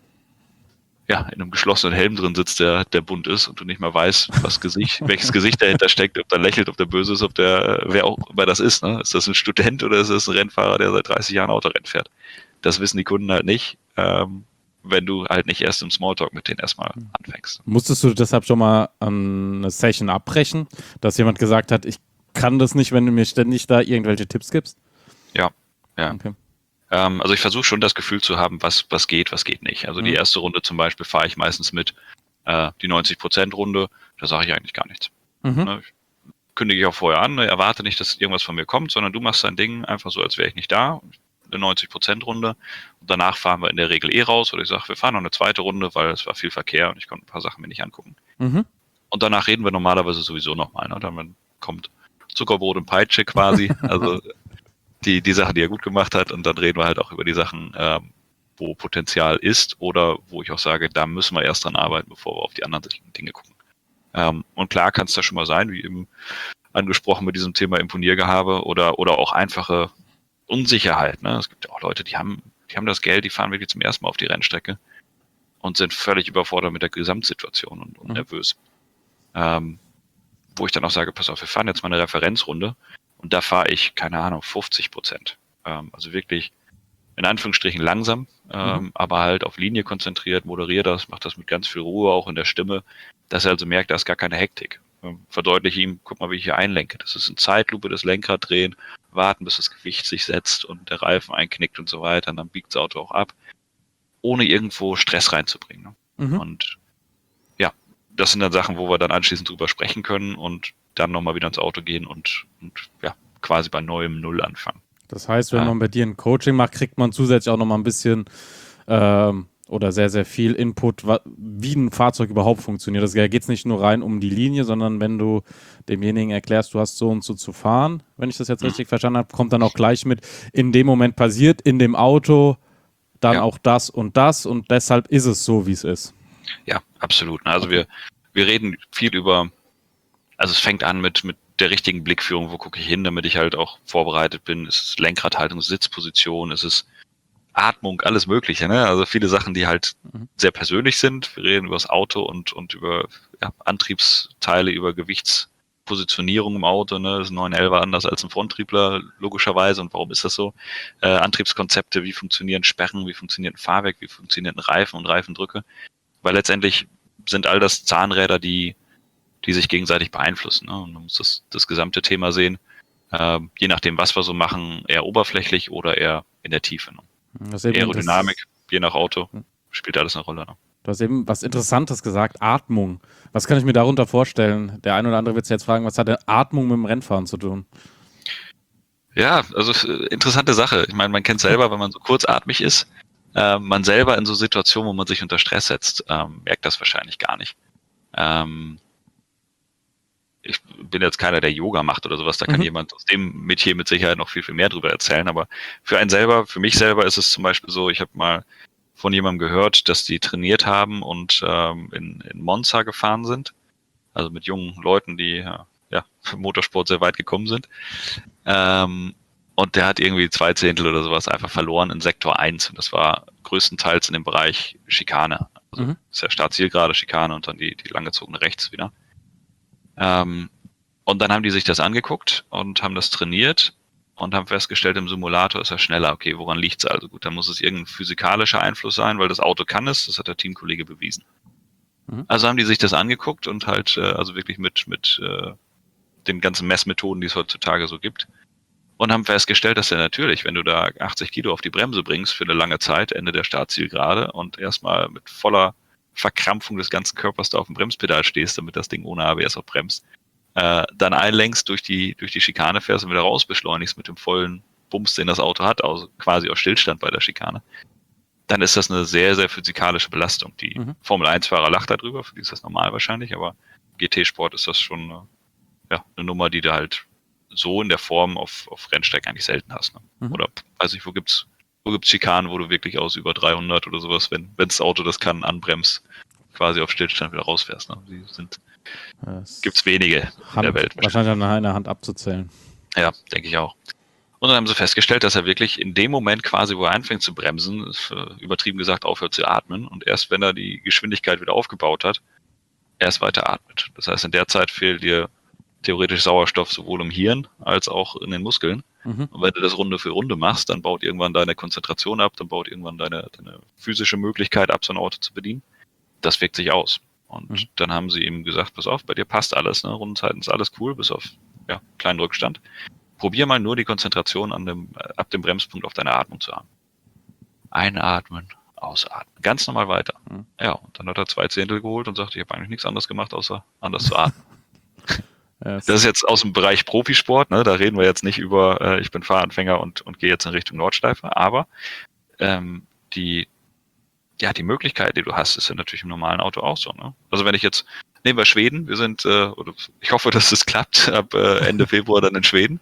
geschlossenen Helm drin sitzt, der bunt ist und du nicht mal weißt, welches Gesicht dahinter steckt, ob der lächelt, ob der böse ist, wer auch immer das ist. Ne? Ist das ein Student oder ist das ein Rennfahrer, der seit 30 Jahren Autorennen fährt? Das wissen die Kunden halt nicht, wenn du halt nicht erst im Smalltalk mit denen erstmal anfängst. Musstest du deshalb schon mal eine Session abbrechen, dass jemand gesagt hat, ich kann das nicht, wenn du mir ständig da irgendwelche Tipps gibst? Ja. Okay. Also ich versuche schon das Gefühl zu haben, was geht nicht. Also die erste Runde zum Beispiel fahre ich meistens mit die 90%-Runde, da sage ich eigentlich gar nichts. Ne? Kündige ich auch vorher an, erwarte nicht, dass irgendwas von mir kommt, sondern du machst dein Ding einfach so, als wäre ich nicht da. Eine 90%-Runde und danach fahren wir in der Regel raus oder ich sage, wir fahren noch eine zweite Runde, weil es war viel Verkehr und ich konnte ein paar Sachen mir nicht angucken. Und danach reden wir normalerweise sowieso nochmal. Ne? Dann kommt Zuckerbrot und Peitsche quasi, also die Sachen, die er gut gemacht hat und dann reden wir halt auch über die Sachen, wo Potenzial ist oder wo ich auch sage, da müssen wir erst dran arbeiten, bevor wir auf die anderen Dinge gucken. Und klar kann es da schon mal sein, wie eben angesprochen mit diesem Thema Imponiergehabe oder auch einfache Unsicherheit. Ne? Es gibt ja auch Leute, die haben das Geld, die fahren wirklich zum ersten Mal auf die Rennstrecke und sind völlig überfordert mit der Gesamtsituation und nervös. Wo ich dann auch sage, pass auf, wir fahren jetzt mal eine Referenzrunde und da fahre ich, keine Ahnung, 50%. Also wirklich in Anführungsstrichen langsam, aber halt auf Linie konzentriert, moderiere das, mache das mit ganz viel Ruhe auch in der Stimme, dass er also merkt, da ist gar keine Hektik. Verdeutliche ihm, guck mal, wie ich hier einlenke. Das ist in Zeitlupe, das Lenkrad drehen, warten, bis das Gewicht sich setzt und der Reifen einknickt und so weiter. Und dann biegt das Auto auch ab, ohne irgendwo Stress reinzubringen. Und ja, das sind dann Sachen, wo wir dann anschließend drüber sprechen können und dann nochmal wieder ins Auto gehen und ja, quasi bei neuem Null anfangen. Das heißt, wenn man bei dir ein Coaching macht, kriegt man zusätzlich auch nochmal ein bisschen oder sehr, sehr viel Input, wie ein Fahrzeug überhaupt funktioniert. Da geht es nicht nur rein um die Linie, sondern wenn du demjenigen erklärst, du hast so und so zu fahren, wenn ich das jetzt richtig verstanden habe, kommt dann auch gleich mit, in dem Moment passiert in dem Auto dann auch das und deshalb ist es so, wie es ist. Ja, absolut. Also wir reden viel über, also es fängt an mit der richtigen Blickführung, wo gucke ich hin, damit ich halt auch vorbereitet bin. Es ist Lenkradhaltung, Sitzposition, es ist Atmung, alles Mögliche, ne? Also viele Sachen, die halt sehr persönlich sind. Wir reden über das Auto und über Antriebsteile, über Gewichtspositionierung im Auto, ne? Das ist ein 911 anders als ein Fronttriebler, logischerweise. Und warum ist das so? Antriebskonzepte, wie funktionieren Sperren, wie funktioniert ein Fahrwerk, wie funktioniert ein Reifen und Reifendrücke. Weil letztendlich sind all das Zahnräder, die sich gegenseitig beeinflussen, ne? Und man muss das gesamte Thema sehen. Je nachdem, was wir so machen, eher oberflächlich oder eher in der Tiefe. Ne? Aerodynamik, je nach Auto, spielt alles eine Rolle. Ne? Du hast eben was Interessantes gesagt, Atmung. Was kann ich mir darunter vorstellen? Der eine oder andere wird sich jetzt fragen, was hat denn Atmung mit dem Rennfahren zu tun? Ja, also interessante Sache. Ich meine, man kennt selber, wenn man so kurzatmig ist, man selber in so Situationen, wo man sich unter Stress setzt, merkt das wahrscheinlich gar nicht. Ich bin jetzt keiner, der Yoga macht oder sowas, da kann jemand aus dem Metier mit Sicherheit noch viel, viel mehr drüber erzählen, aber für mich selber ist es zum Beispiel so, ich habe mal von jemandem gehört, dass die trainiert haben und in Monza gefahren sind, also mit jungen Leuten, die für Motorsport sehr weit gekommen sind, und der hat irgendwie 2/10 oder sowas einfach verloren in Sektor 1 und das war größtenteils in dem Bereich Schikane, also ist ja Startzielgerade Schikane und dann die langgezogene rechts wieder. Und dann haben die sich das angeguckt und haben das trainiert und haben festgestellt, im Simulator ist er schneller. Okay, woran liegt es also? Gut, dann muss es irgendein physikalischer Einfluss sein, weil das Auto kann es, das hat der Teamkollege bewiesen. Also haben die sich das angeguckt und halt, also wirklich mit den ganzen Messmethoden, die es heutzutage so gibt, und haben festgestellt, dass er natürlich, wenn du da 80 Kilo auf die Bremse bringst für eine lange Zeit, Ende der Startzielgerade und erstmal mit voller Verkrampfung des ganzen Körpers da auf dem Bremspedal stehst, damit das Ding ohne ABS auch bremst, dann einlenkst, durch die Schikane fährst und wieder rausbeschleunigst mit dem vollen Bums, den das Auto hat, also quasi aus Stillstand bei der Schikane, dann ist das eine sehr, sehr physikalische Belastung. Die Formel-1-Fahrer lacht darüber, für die ist das normal wahrscheinlich, aber GT-Sport ist das schon eine Nummer, die du halt so in der Form auf Rennstrecken eigentlich selten hast. Ne? Oder weiß ich, wo gibt's Schikanen, wo du wirklich aus über 300 oder sowas, wenn das Auto das kann, anbremst, quasi auf Stillstand wieder rausfährst. Ne? Gibt's wenige in der Welt. Wahrscheinlich an einer Hand abzuzählen. Ja, denke ich auch. Und dann haben sie festgestellt, dass er wirklich in dem Moment quasi, wo er anfängt zu bremsen, übertrieben gesagt aufhört zu atmen und erst wenn er die Geschwindigkeit wieder aufgebaut hat, erst weiter atmet. Das heißt, in der Zeit fehlt dir theoretisch Sauerstoff sowohl im Hirn als auch in den Muskeln. Und wenn du das Runde für Runde machst, dann baut irgendwann deine Konzentration ab, dann baut irgendwann deine physische Möglichkeit ab, so ein Auto zu bedienen. Das wirkt sich aus. Und dann haben sie ihm gesagt, pass auf, bei dir passt alles, ne? Rundenzeiten ist alles cool, bis auf kleinen Rückstand. Probier mal nur die Konzentration ab dem Bremspunkt auf deine Atmung zu haben. Einatmen, ausatmen. Ganz normal weiter. Ja, und dann hat er 2/10 geholt und sagt, ich habe eigentlich nichts anderes gemacht, außer anders zu atmen. Das ist jetzt aus dem Bereich Profisport, ne? Da reden wir jetzt nicht über, ich bin Fahranfänger und gehe jetzt in Richtung Nordschleife, aber die Möglichkeit, die du hast, ist ja natürlich im normalen Auto auch so. Ne? Also wenn ich jetzt, nehmen wir Schweden, wir sind, oder ich hoffe, dass es klappt, ab Ende Februar dann in Schweden,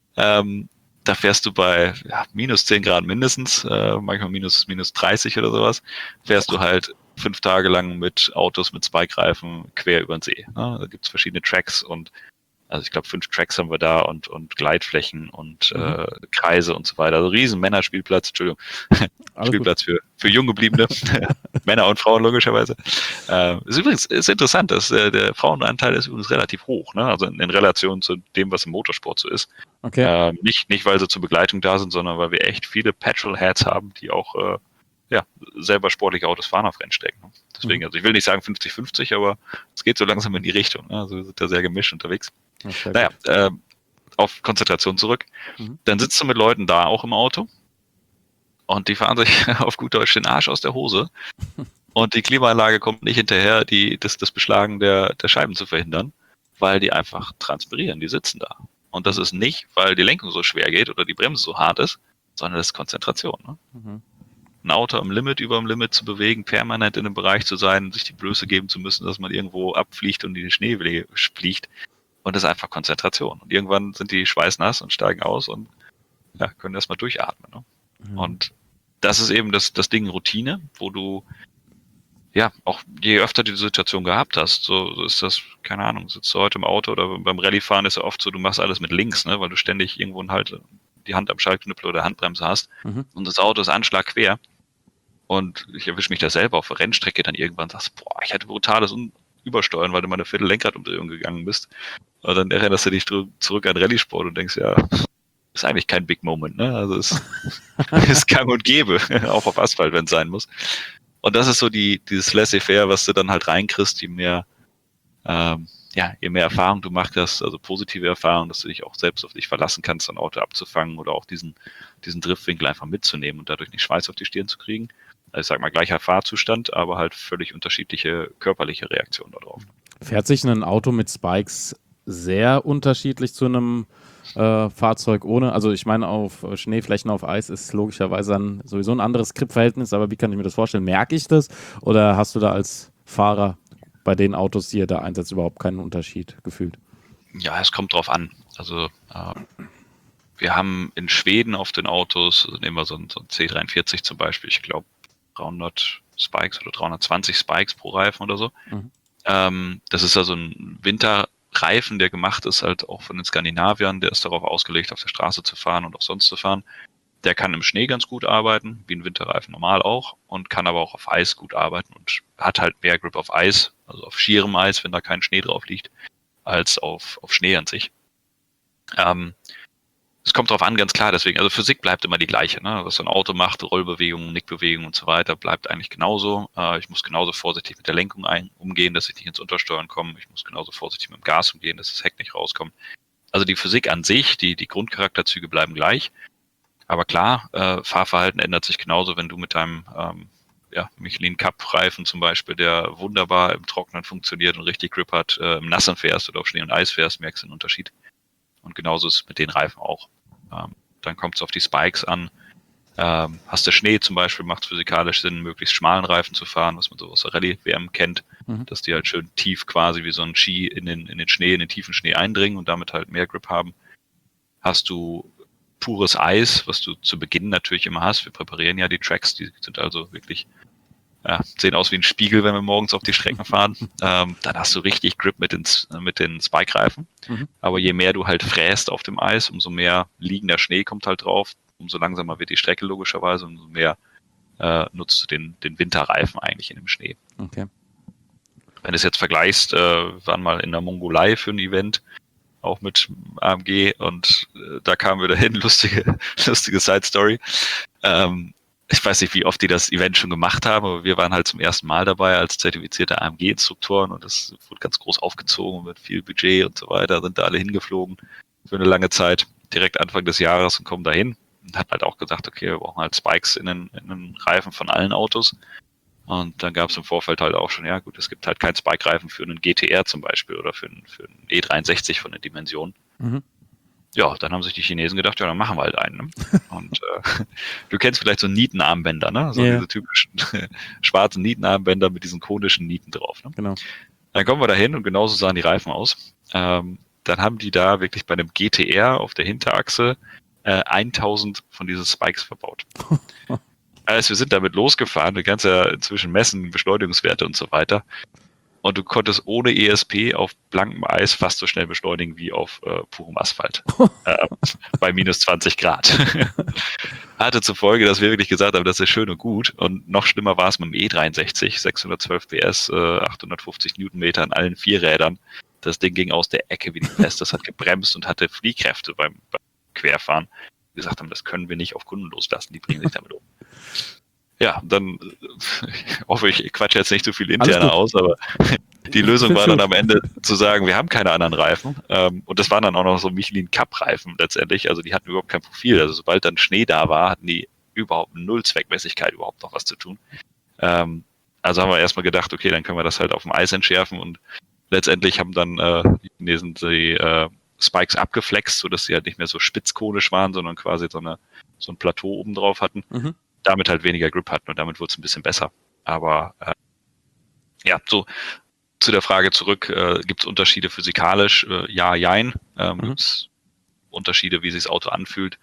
da fährst du bei minus 10 Grad mindestens, manchmal minus 30 oder sowas, fährst du halt 5 Tage lang mit Autos mit Spike-Reifen quer über den See. Ne? Da gibt's verschiedene Tracks und also ich glaube 5 Tracks haben wir da und Gleitflächen und Kreise und so weiter. Also riesen Männerspielplatz, Entschuldigung, Spielplatz für jung gebliebene Männer und Frauen logischerweise. Ist interessant, dass der Frauenanteil ist übrigens relativ hoch, ne? Also in Relation zu dem, was im Motorsport so ist. Okay. Nicht, weil sie zur Begleitung da sind, sondern weil wir echt viele Petrolheads haben, die auch selber sportliche Autos fahren auf Rennstrecken. Deswegen, also ich will nicht sagen 50-50, aber es geht so langsam in die Richtung. Ne? Also wir sind da sehr gemischt unterwegs. Auf Konzentration zurück. Dann sitzt du mit Leuten da auch im Auto und die fahren sich auf gut Deutsch den Arsch aus der Hose Und die Klimaanlage kommt nicht hinterher, das Beschlagen der Scheiben zu verhindern, weil die einfach transpirieren, die sitzen da. Und das ist nicht, weil die Lenkung so schwer geht oder die Bremse so hart ist, sondern das ist Konzentration. Ne? Mhm. Ein Auto über dem Limit zu bewegen, permanent in einem Bereich zu sein, sich die Blöße geben zu müssen, dass man irgendwo abfliegt und in die Schnee fliegt. Und das ist einfach Konzentration. Und irgendwann sind die schweißnass und steigen aus und können erstmal durchatmen. Ne? Mhm. Und das ist eben das Ding Routine, wo du auch je öfter du die Situation gehabt hast, so ist das, keine Ahnung, sitzt du heute im Auto oder beim Rallyefahren ist ja oft so, du machst alles mit links, ne, weil du ständig irgendwo halt die Hand am Schaltknüppel oder Handbremse hast und das Auto ist anschlagquer und ich erwische mich da selber auf der Rennstrecke dann irgendwann sagst, boah, ich hatte brutales Übersteuern, weil du mal eine Viertel-Lenkradumdrehung gegangen bist und dann erinnerst du dich zurück an Rallye-Sport und denkst, ja, ist eigentlich kein Big Moment, ne, also es ist gang und gäbe, auch auf Asphalt, wenn es sein muss. Und das ist so dieses Laissez-faire, was du dann halt reinkriegst, je mehr Erfahrung du machst, also positive Erfahrung, dass du dich auch selbst auf dich verlassen kannst, ein Auto abzufangen oder auch diesen Driftwinkel einfach mitzunehmen und dadurch nicht Schweiß auf die Stirn zu kriegen. Also ich sag mal, gleicher Fahrzustand, aber halt völlig unterschiedliche körperliche Reaktionen darauf. Fährt sich ein Auto mit Spikes sehr unterschiedlich zu einem Fahrzeug ohne? Also ich meine, auf Schneeflächen, auf Eis ist logischerweise dann sowieso ein anderes Gripverhältnis, aber wie kann ich mir das vorstellen? Merke ich das? Oder hast du da als Fahrer bei den Autos, die ihr da einsetzt, überhaupt keinen Unterschied gefühlt? Ja, es kommt drauf an. Also wir haben in Schweden auf den Autos, also nehmen wir so ein C43 zum Beispiel, ich glaube 300 Spikes oder 320 Spikes pro Reifen oder so. Das ist also ein Winterreifen, der gemacht ist halt auch von den Skandinaviern, der ist darauf ausgelegt, auf der Straße zu fahren und auch sonst zu fahren. Der kann im Schnee ganz gut arbeiten, wie ein Winterreifen normal auch, und kann aber auch auf Eis gut arbeiten und hat halt mehr Grip auf Eis, also auf schierem Eis, wenn da kein Schnee drauf liegt, als auf Schnee an sich. Es kommt drauf an, ganz klar, deswegen, also Physik bleibt immer die gleiche, ne? Was so ein Auto macht, Rollbewegungen, Nickbewegungen und so weiter, bleibt eigentlich genauso. Ich muss genauso vorsichtig mit der Lenkung umgehen, dass ich nicht ins Untersteuern komme. Ich muss genauso vorsichtig mit dem Gas umgehen, dass das Heck nicht rauskommt. Also die Physik an sich, die Grundcharakterzüge bleiben gleich. Aber klar, Fahrverhalten ändert sich genauso, wenn du mit deinem Michelin Cup Reifen zum Beispiel, der wunderbar im Trocknen funktioniert und richtig Grip hat, im Nassen fährst oder auf Schnee und Eis fährst, merkst du den Unterschied. Und genauso ist es mit den Reifen auch. Dann kommt es auf die Spikes an. Hast du Schnee zum Beispiel, macht es physikalisch Sinn, möglichst schmalen Reifen zu fahren, was man so aus der Rallye-WM kennt, dass die halt schön tief quasi wie so ein Ski in den tiefen Schnee eindringen und damit halt mehr Grip haben. Hast du pures Eis, was du zu Beginn natürlich immer hast. Wir präparieren ja die Tracks, die sind also wirklich, sehen aus wie ein Spiegel, wenn wir morgens auf die Strecken fahren. Dann hast du richtig Grip mit den Spike-Reifen. Aber je mehr du halt fräst auf dem Eis, umso mehr liegender Schnee kommt halt drauf, umso langsamer wird die Strecke logischerweise, umso mehr nutzt du den Winterreifen eigentlich in dem Schnee. Okay. Wenn du es jetzt vergleichst, waren mal in der Mongolei für ein Event, auch mit AMG, und da kamen wir dahin, lustige Side-Story. Ich weiß nicht, wie oft die das Event schon gemacht haben, aber wir waren halt zum ersten Mal dabei als zertifizierte AMG-Instruktoren und das wurde ganz groß aufgezogen mit viel Budget und so weiter, sind da alle hingeflogen für eine lange Zeit, direkt Anfang des Jahres, und kommen dahin und hat halt auch gesagt, okay, wir brauchen halt Spikes in den Reifen von allen Autos. Und dann gab es im Vorfeld halt auch schon, ja gut, es gibt halt keinen Spike-Reifen für einen GTR zum Beispiel oder für einen E63 von den Dimensionen. Ja, dann haben sich die Chinesen gedacht, ja, dann machen wir halt einen. Ne? Und du kennst vielleicht so Nietenarmbänder, ne? So diese typischen schwarzen Nietenarmbänder mit diesen konischen Nieten drauf. Ne? Genau. Dann kommen wir da hin und genauso sahen die Reifen aus. Dann haben die da wirklich bei einem GTR auf der Hinterachse 1000 von diesen Spikes verbaut. Also wir sind damit losgefahren, du kannst ja inzwischen messen, Beschleunigungswerte und so weiter. Und du konntest ohne ESP auf blankem Eis fast so schnell beschleunigen wie auf purem Asphalt. Bei minus 20 Grad. Hatte zur Folge, dass wir wirklich gesagt haben, das ist schön und gut. Und noch schlimmer war es mit dem E63, 612 PS, 850 Newtonmeter an allen 4 Rädern. Das Ding ging aus der Ecke wie die Pest. Das hat gebremst und hatte Fliehkräfte beim Querfahren. Wir gesagt haben, das können wir nicht auf Kunden loslassen, die bringen sich damit um. Ja, dann hoffe ich quatsche jetzt nicht so viel interner aus, aber die Lösung war dann am Ende zu sagen, wir haben keine anderen Reifen. Und das waren dann auch noch so Michelin Cup Reifen letztendlich. Also die hatten überhaupt kein Profil. Also sobald dann Schnee da war, hatten die überhaupt null Zweckmäßigkeit, überhaupt noch was zu tun. Also haben wir erstmal gedacht, okay, dann können wir das halt auf dem Eis entschärfen und letztendlich haben dann die Chinesen die Spikes abgeflext, sodass sie halt nicht mehr so spitzkonisch waren, sondern quasi so ein Plateau oben drauf hatten, damit halt weniger Grip hatten und damit wurde es ein bisschen besser. Aber ja, so zu der Frage zurück, gibt es Unterschiede physikalisch? Ja, jein. Gibt es Unterschiede, wie sich das Auto anfühlt?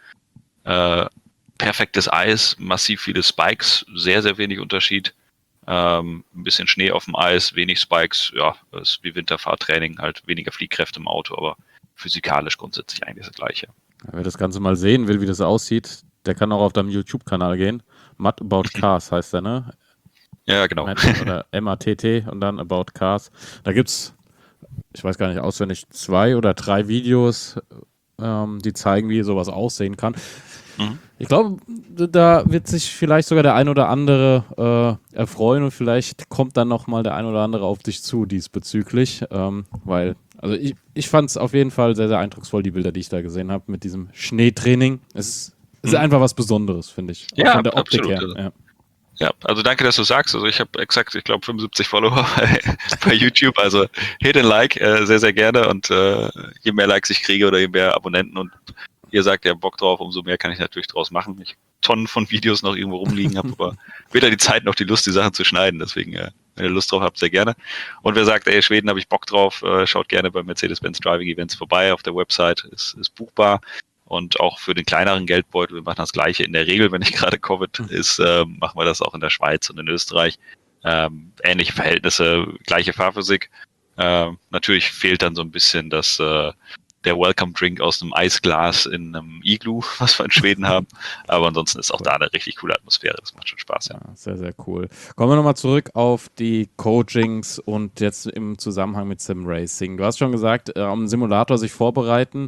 Perfektes Eis, massiv viele Spikes, sehr, sehr wenig Unterschied. Ein bisschen Schnee auf dem Eis, wenig Spikes, ja, ist wie Winterfahrtraining, halt weniger Fliehkräfte im Auto, aber physikalisch grundsätzlich eigentlich das Gleiche. Wer das Ganze mal sehen will, wie das aussieht, der kann auch auf deinem YouTube-Kanal gehen. Mad About Cars heißt der, ne? Ja, genau. Oder MATT und dann About Cars. Da gibt's, ich weiß gar nicht auswendig, 2 oder 3 Videos, die zeigen, wie sowas aussehen kann. Ich glaube, da wird sich vielleicht sogar der ein oder andere erfreuen und vielleicht kommt dann nochmal der ein oder andere auf dich zu diesbezüglich, weil, also ich fand es auf jeden Fall sehr, sehr eindrucksvoll, die Bilder, die ich da gesehen habe mit diesem Schneetraining. Es ist einfach was Besonderes, finde ich. Ja, von der Optik absolut. her. Ja, also danke, dass du sagst. Also ich habe exakt, ich glaube, 75 Follower bei YouTube. Also hit and like, sehr, sehr gerne. Und je mehr Likes ich kriege oder je mehr Abonnenten und ihr sagt, ihr habt Bock drauf, umso mehr kann ich natürlich draus machen. Ich Tonnen von Videos noch irgendwo rumliegen habe, aber weder die Zeit noch die Lust, die Sachen zu schneiden. Deswegen, wenn ihr Lust drauf habt, sehr gerne. Und wer sagt, ey, Schweden habe ich Bock drauf, schaut gerne bei Mercedes-Benz Driving Events vorbei. Auf der Website ist buchbar. Und auch für den kleineren Geldbeutel, wir machen das Gleiche. In der Regel, wenn nicht gerade Covid ist, machen wir das auch in der Schweiz und in Österreich. Ähnliche Verhältnisse, gleiche Fahrphysik. Natürlich fehlt dann so ein bisschen der Welcome Drink aus einem Eisglas in einem Igloo, was wir in Schweden haben. Aber ansonsten ist auch da eine richtig coole Atmosphäre. Das macht schon Spaß, ja. Sehr, sehr cool. Kommen wir nochmal zurück auf die Coachings und jetzt im Zusammenhang mit Sim Racing. Du hast schon gesagt, am Simulator sich vorbereiten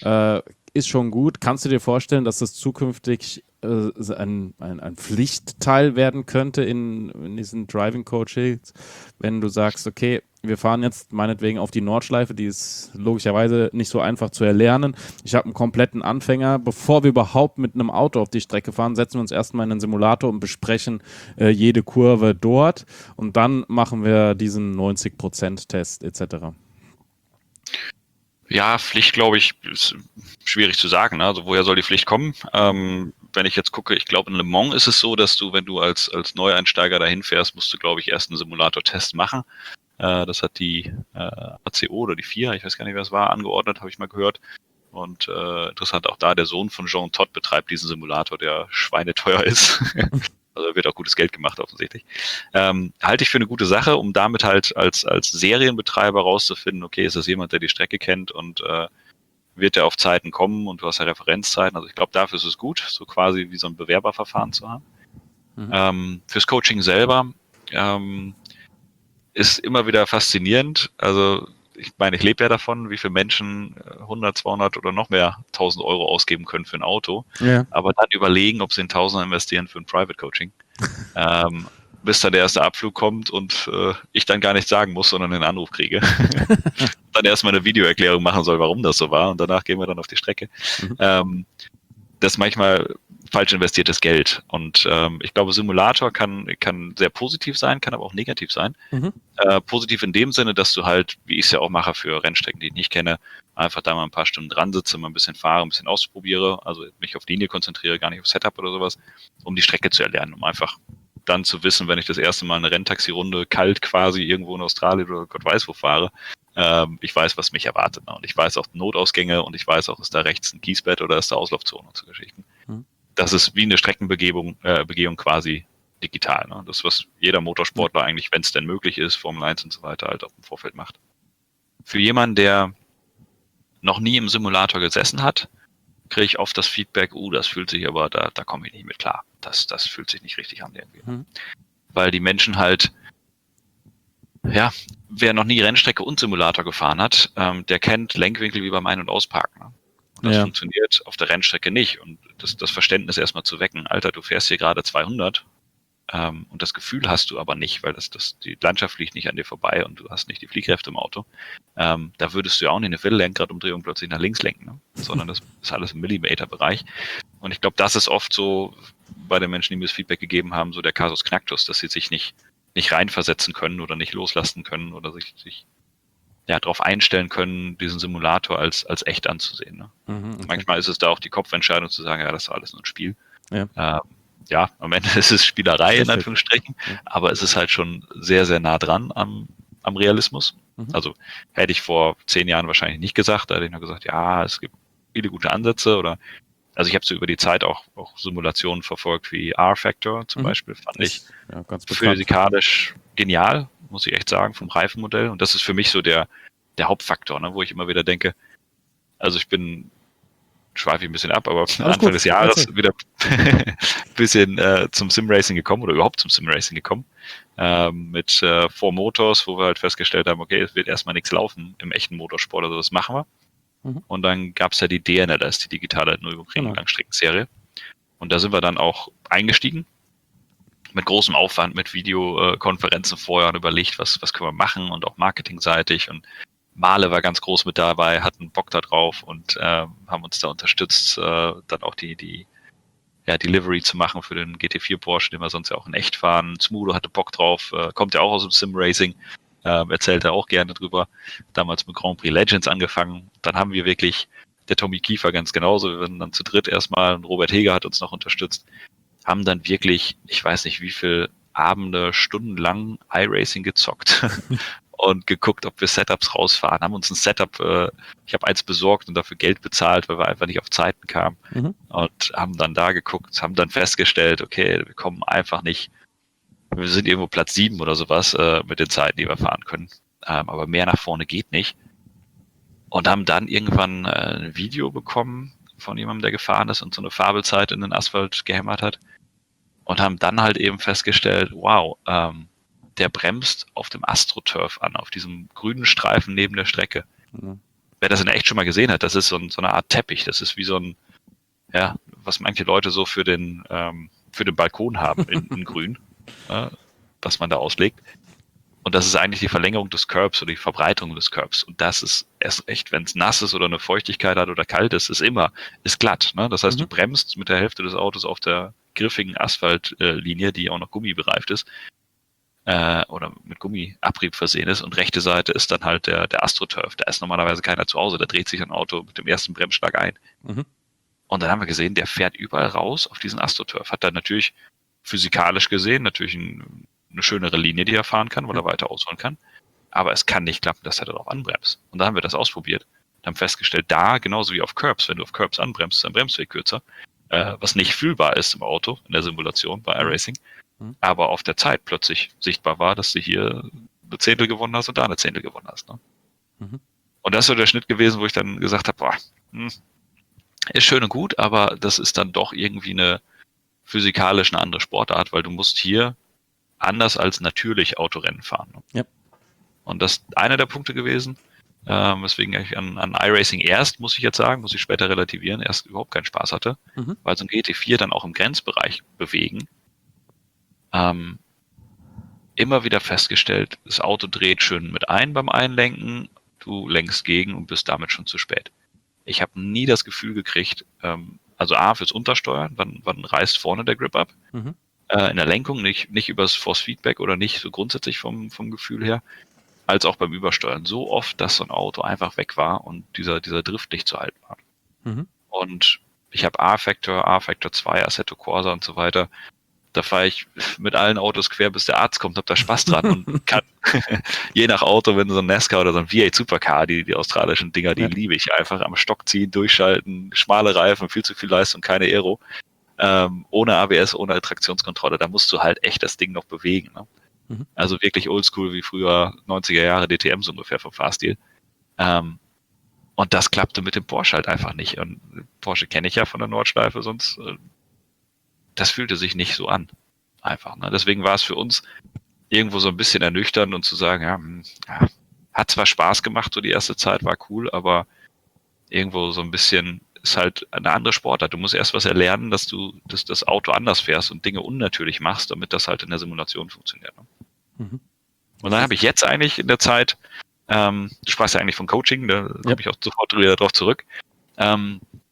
ist schon gut. Kannst du dir vorstellen, dass das zukünftig ein Pflichtteil werden könnte in diesen Driving Coachings, wenn du sagst, okay, wir fahren jetzt meinetwegen auf die Nordschleife, die ist logischerweise nicht so einfach zu erlernen. Ich habe einen kompletten Anfänger. Bevor wir überhaupt mit einem Auto auf die Strecke fahren, setzen wir uns erstmal in einen Simulator und besprechen jede Kurve dort und dann machen wir diesen 90%-Test etc. Ja, Pflicht, glaube ich, ist schwierig zu sagen. Ne? Also woher soll die Pflicht kommen? Wenn ich jetzt gucke, ich glaube in Le Mans ist es so, dass du, wenn du als Neueinsteiger dahin fährst, musst du, glaube ich, erst einen Simulator-Test machen. Das hat die ACO oder die FIA, ich weiß gar nicht, wer es war, angeordnet, habe ich mal gehört. Und interessant auch da, der Sohn von Jean Todt betreibt diesen Simulator, der schweineteuer ist. Also wird auch gutes Geld gemacht offensichtlich. Halte ich für eine gute Sache, um damit halt als Serienbetreiber rauszufinden, okay, ist das jemand, der die Strecke kennt und wird der auf Zeiten kommen und du hast ja Referenzzeiten. Also ich glaube, dafür ist es gut, so quasi wie so ein Bewerberverfahren zu haben. Fürs Coaching selber ist immer wieder faszinierend. Also ich meine, ich lebe ja davon, wie viele Menschen 100, 200 oder noch mehr 1.000 Euro ausgeben können für ein Auto, aber dann überlegen, ob sie in Tausender investieren für ein Private Coaching, bis dann der erste Abflug kommt und ich dann gar nichts sagen muss, sondern einen Anruf kriege. Dann erstmal eine Videoerklärung machen soll, warum das so war und danach gehen wir dann auf die Strecke. Das ist manchmal falsch investiertes Geld und ich glaube, Simulator kann sehr positiv sein, kann aber auch negativ sein. Positiv in dem Sinne, dass du halt, wie ich es ja auch mache für Rennstrecken, die ich nicht kenne, einfach da mal ein paar Stunden dran sitze, mal ein bisschen fahre, ein bisschen ausprobiere, also mich auf Linie konzentriere, gar nicht auf Setup oder sowas, um die Strecke zu erlernen, um einfach dann zu wissen, wenn ich das erste Mal eine Renntaxi-Runde kalt quasi irgendwo in Australien oder Gott weiß wo fahre, ich weiß, was mich erwartet. Ne? Und ich weiß auch Notausgänge und ich weiß auch, ist da rechts ein Kiesbett oder ist da Auslaufzone und so Geschichten. Das ist wie eine Streckenbegehung quasi digital. Ne? Das, was jeder Motorsportler eigentlich, wenn es denn möglich ist, Formel 1 und so weiter, halt auch im Vorfeld macht. Für jemanden, der noch nie im Simulator gesessen hat, kriege ich oft das Feedback, das fühlt sich aber, da komme ich nicht mit klar. Das fühlt sich nicht richtig an irgendwie. Weil die Menschen halt, ja, wer noch nie Rennstrecke und Simulator gefahren hat, der kennt Lenkwinkel wie beim Ein- und Ausparken. Ne? Und das funktioniert auf der Rennstrecke nicht. Und das Verständnis erstmal zu wecken, Alter, du fährst hier gerade 200 und das Gefühl hast du aber nicht, weil die Landschaft fliegt nicht an dir vorbei und du hast nicht die Fliehkräfte im Auto. Da würdest du ja auch nicht eine Viertellenkradumdrehung plötzlich nach links lenken, ne? Sondern das ist alles im Millimeterbereich. Und ich glaube, das ist oft so bei den Menschen, die mir das Feedback gegeben haben, so der Kasus Knacktus, dass sie sich nicht nicht reinversetzen können oder nicht loslassen können oder sich darauf einstellen können, diesen Simulator als echt anzusehen. Ne? Okay. Manchmal ist es da auch die Kopfentscheidung zu sagen, ja, das ist alles nur ein Spiel. Ja. Am Ende ist es Spielerei in Richtig. Anführungsstrichen, Ja. aber es ist halt schon sehr, sehr nah dran am Realismus. Also hätte ich vor 10 Jahren wahrscheinlich nicht gesagt, da hätte ich nur gesagt, ja, es gibt viele gute Ansätze also ich habe so über die Zeit auch Simulationen verfolgt wie R-Factor zum Beispiel, fand ich ganz bekannt. physikalisch genial, muss ich echt sagen, vom Reifenmodell. Und das ist für mich so der Hauptfaktor, ne, wo ich immer wieder denke, also schweife ich ein bisschen ab, aber Anfang des Jahres wieder ein bisschen zum Simracing gekommen oder überhaupt zum Simracing gekommen. Mit 4 Motors, wo wir halt festgestellt haben, okay, es wird erstmal nichts laufen im echten Motorsport, also das machen wir. Und dann gab es ja die DNLS, die digitale Nürburgring-Langstreckenserie. Und da sind wir dann auch eingestiegen. Mit großem Aufwand, mit Videokonferenzen vorher und überlegt, was können wir machen und auch marketingseitig. Und Mahle war ganz groß mit dabei, hatten Bock da drauf und haben uns da unterstützt, dann auch die Delivery zu machen für den GT4 Porsche, den wir sonst ja auch in echt fahren. Smudo hatte Bock drauf, kommt ja auch aus dem Sim-Racing. Erzählt er auch gerne drüber. Damals mit Grand Prix Legends angefangen. Dann haben wir wirklich, der Tommy Kiefer ganz genauso, wir waren dann zu dritt erstmal und Robert Heger hat uns noch unterstützt, haben dann wirklich, ich weiß nicht wie viel Abende, stundenlang iRacing gezockt und geguckt, ob wir Setups rausfahren. Haben uns ein Setup, ich habe eins besorgt und dafür Geld bezahlt, weil wir einfach nicht auf Zeiten kamen und haben dann da geguckt, haben dann festgestellt, okay, wir kommen einfach nicht. Wir sind irgendwo Platz 7 oder sowas mit den Zeiten, die wir fahren können. Aber mehr nach vorne geht nicht. Und haben dann irgendwann ein Video bekommen von jemandem, der gefahren ist und so eine Fabelzeit in den Asphalt gehämmert hat. Und haben dann halt eben festgestellt, wow, der bremst auf dem AstroTurf an, auf diesem grünen Streifen neben der Strecke. Wer das in echt schon mal gesehen hat, das ist so eine Art Teppich. Das ist wie so ein, ja, was manche Leute so für den Balkon haben in grün. Was man da auslegt. Und das ist eigentlich die Verlängerung des Curbs oder die Verbreiterung des Curbs. Und das ist erst echt, wenn es nass ist oder eine Feuchtigkeit hat oder kalt ist, ist glatt. Ne? Das heißt, du bremst mit der Hälfte des Autos auf der griffigen Asphaltlinie, die auch noch gummibereift ist, oder mit Gummiabrieb versehen ist. Und rechte Seite ist dann halt der AstroTurf. Da ist normalerweise keiner zu Hause. Da dreht sich ein Auto mit dem ersten Bremsschlag ein. Und dann haben wir gesehen, der fährt überall raus auf diesen AstroTurf. Hat dann natürlich physikalisch gesehen natürlich eine schönere Linie, die er fahren kann, weil er weiter ausholen kann. Aber es kann nicht klappen, dass er darauf anbremst. Und da haben wir das ausprobiert. Und haben festgestellt, da, genauso wie auf Curbs, wenn du auf Curbs anbremst, ist dein Bremsweg kürzer, was nicht fühlbar ist im Auto, in der Simulation bei iRacing, aber auf der Zeit plötzlich sichtbar war, dass du hier eine Zehntel gewonnen hast und da eine Zehntel gewonnen hast. Ne? Und das ist so der Schnitt gewesen, wo ich dann gesagt habe, ist schön und gut, aber das ist dann doch irgendwie physikalisch eine andere Sportart, weil du musst hier anders als natürlich Autorennen fahren. Ne? Ja. Und das ist einer der Punkte gewesen, weswegen ich an iRacing muss ich später relativieren, erst überhaupt keinen Spaß hatte, weil so ein GT4 dann auch im Grenzbereich bewegen, immer wieder festgestellt, das Auto dreht schön mit ein beim Einlenken, du lenkst gegen und bist damit schon zu spät. Ich habe nie das Gefühl gekriegt, also A, fürs Untersteuern, wann reißt vorne der Grip ab? In der Lenkung, nicht übers Force Feedback oder nicht so grundsätzlich vom Gefühl her, als auch beim Übersteuern. So oft, dass so ein Auto einfach weg war und dieser Drift nicht zu halten war. Und ich habe A-Factor 2, Assetto Corsa und so weiter. Da fahre ich mit allen Autos quer, bis der Arzt kommt, habe da Spaß dran und kann, je nach Auto, wenn so ein NASCAR oder so ein V8 Supercar, die australischen Dinger, die liebe ich einfach, am Stock ziehen, durchschalten, schmale Reifen, viel zu viel Leistung, keine Aero. Ohne ABS, ohne Traktionskontrolle, da musst du halt echt das Ding noch bewegen. Ne? Also wirklich oldschool wie früher 90er Jahre DTM so ungefähr vom Fahrstil. Und das klappte mit dem Porsche halt einfach nicht. Und Porsche kenne ich ja von der Nordschleife, sonst das fühlte sich nicht so an. Einfach. Ne? Deswegen war es für uns irgendwo so ein bisschen ernüchternd und zu sagen, hat zwar Spaß gemacht, so die erste Zeit war cool, aber irgendwo so ein bisschen ist halt eine andere Sportart. Du musst erst was erlernen, dass du das Auto anders fährst und Dinge unnatürlich machst, damit das halt in der Simulation funktioniert. Ne? Und dann habe ich jetzt eigentlich in der Zeit, du sprachst ja eigentlich von Coaching, da komme ich auch sofort wieder drauf zurück,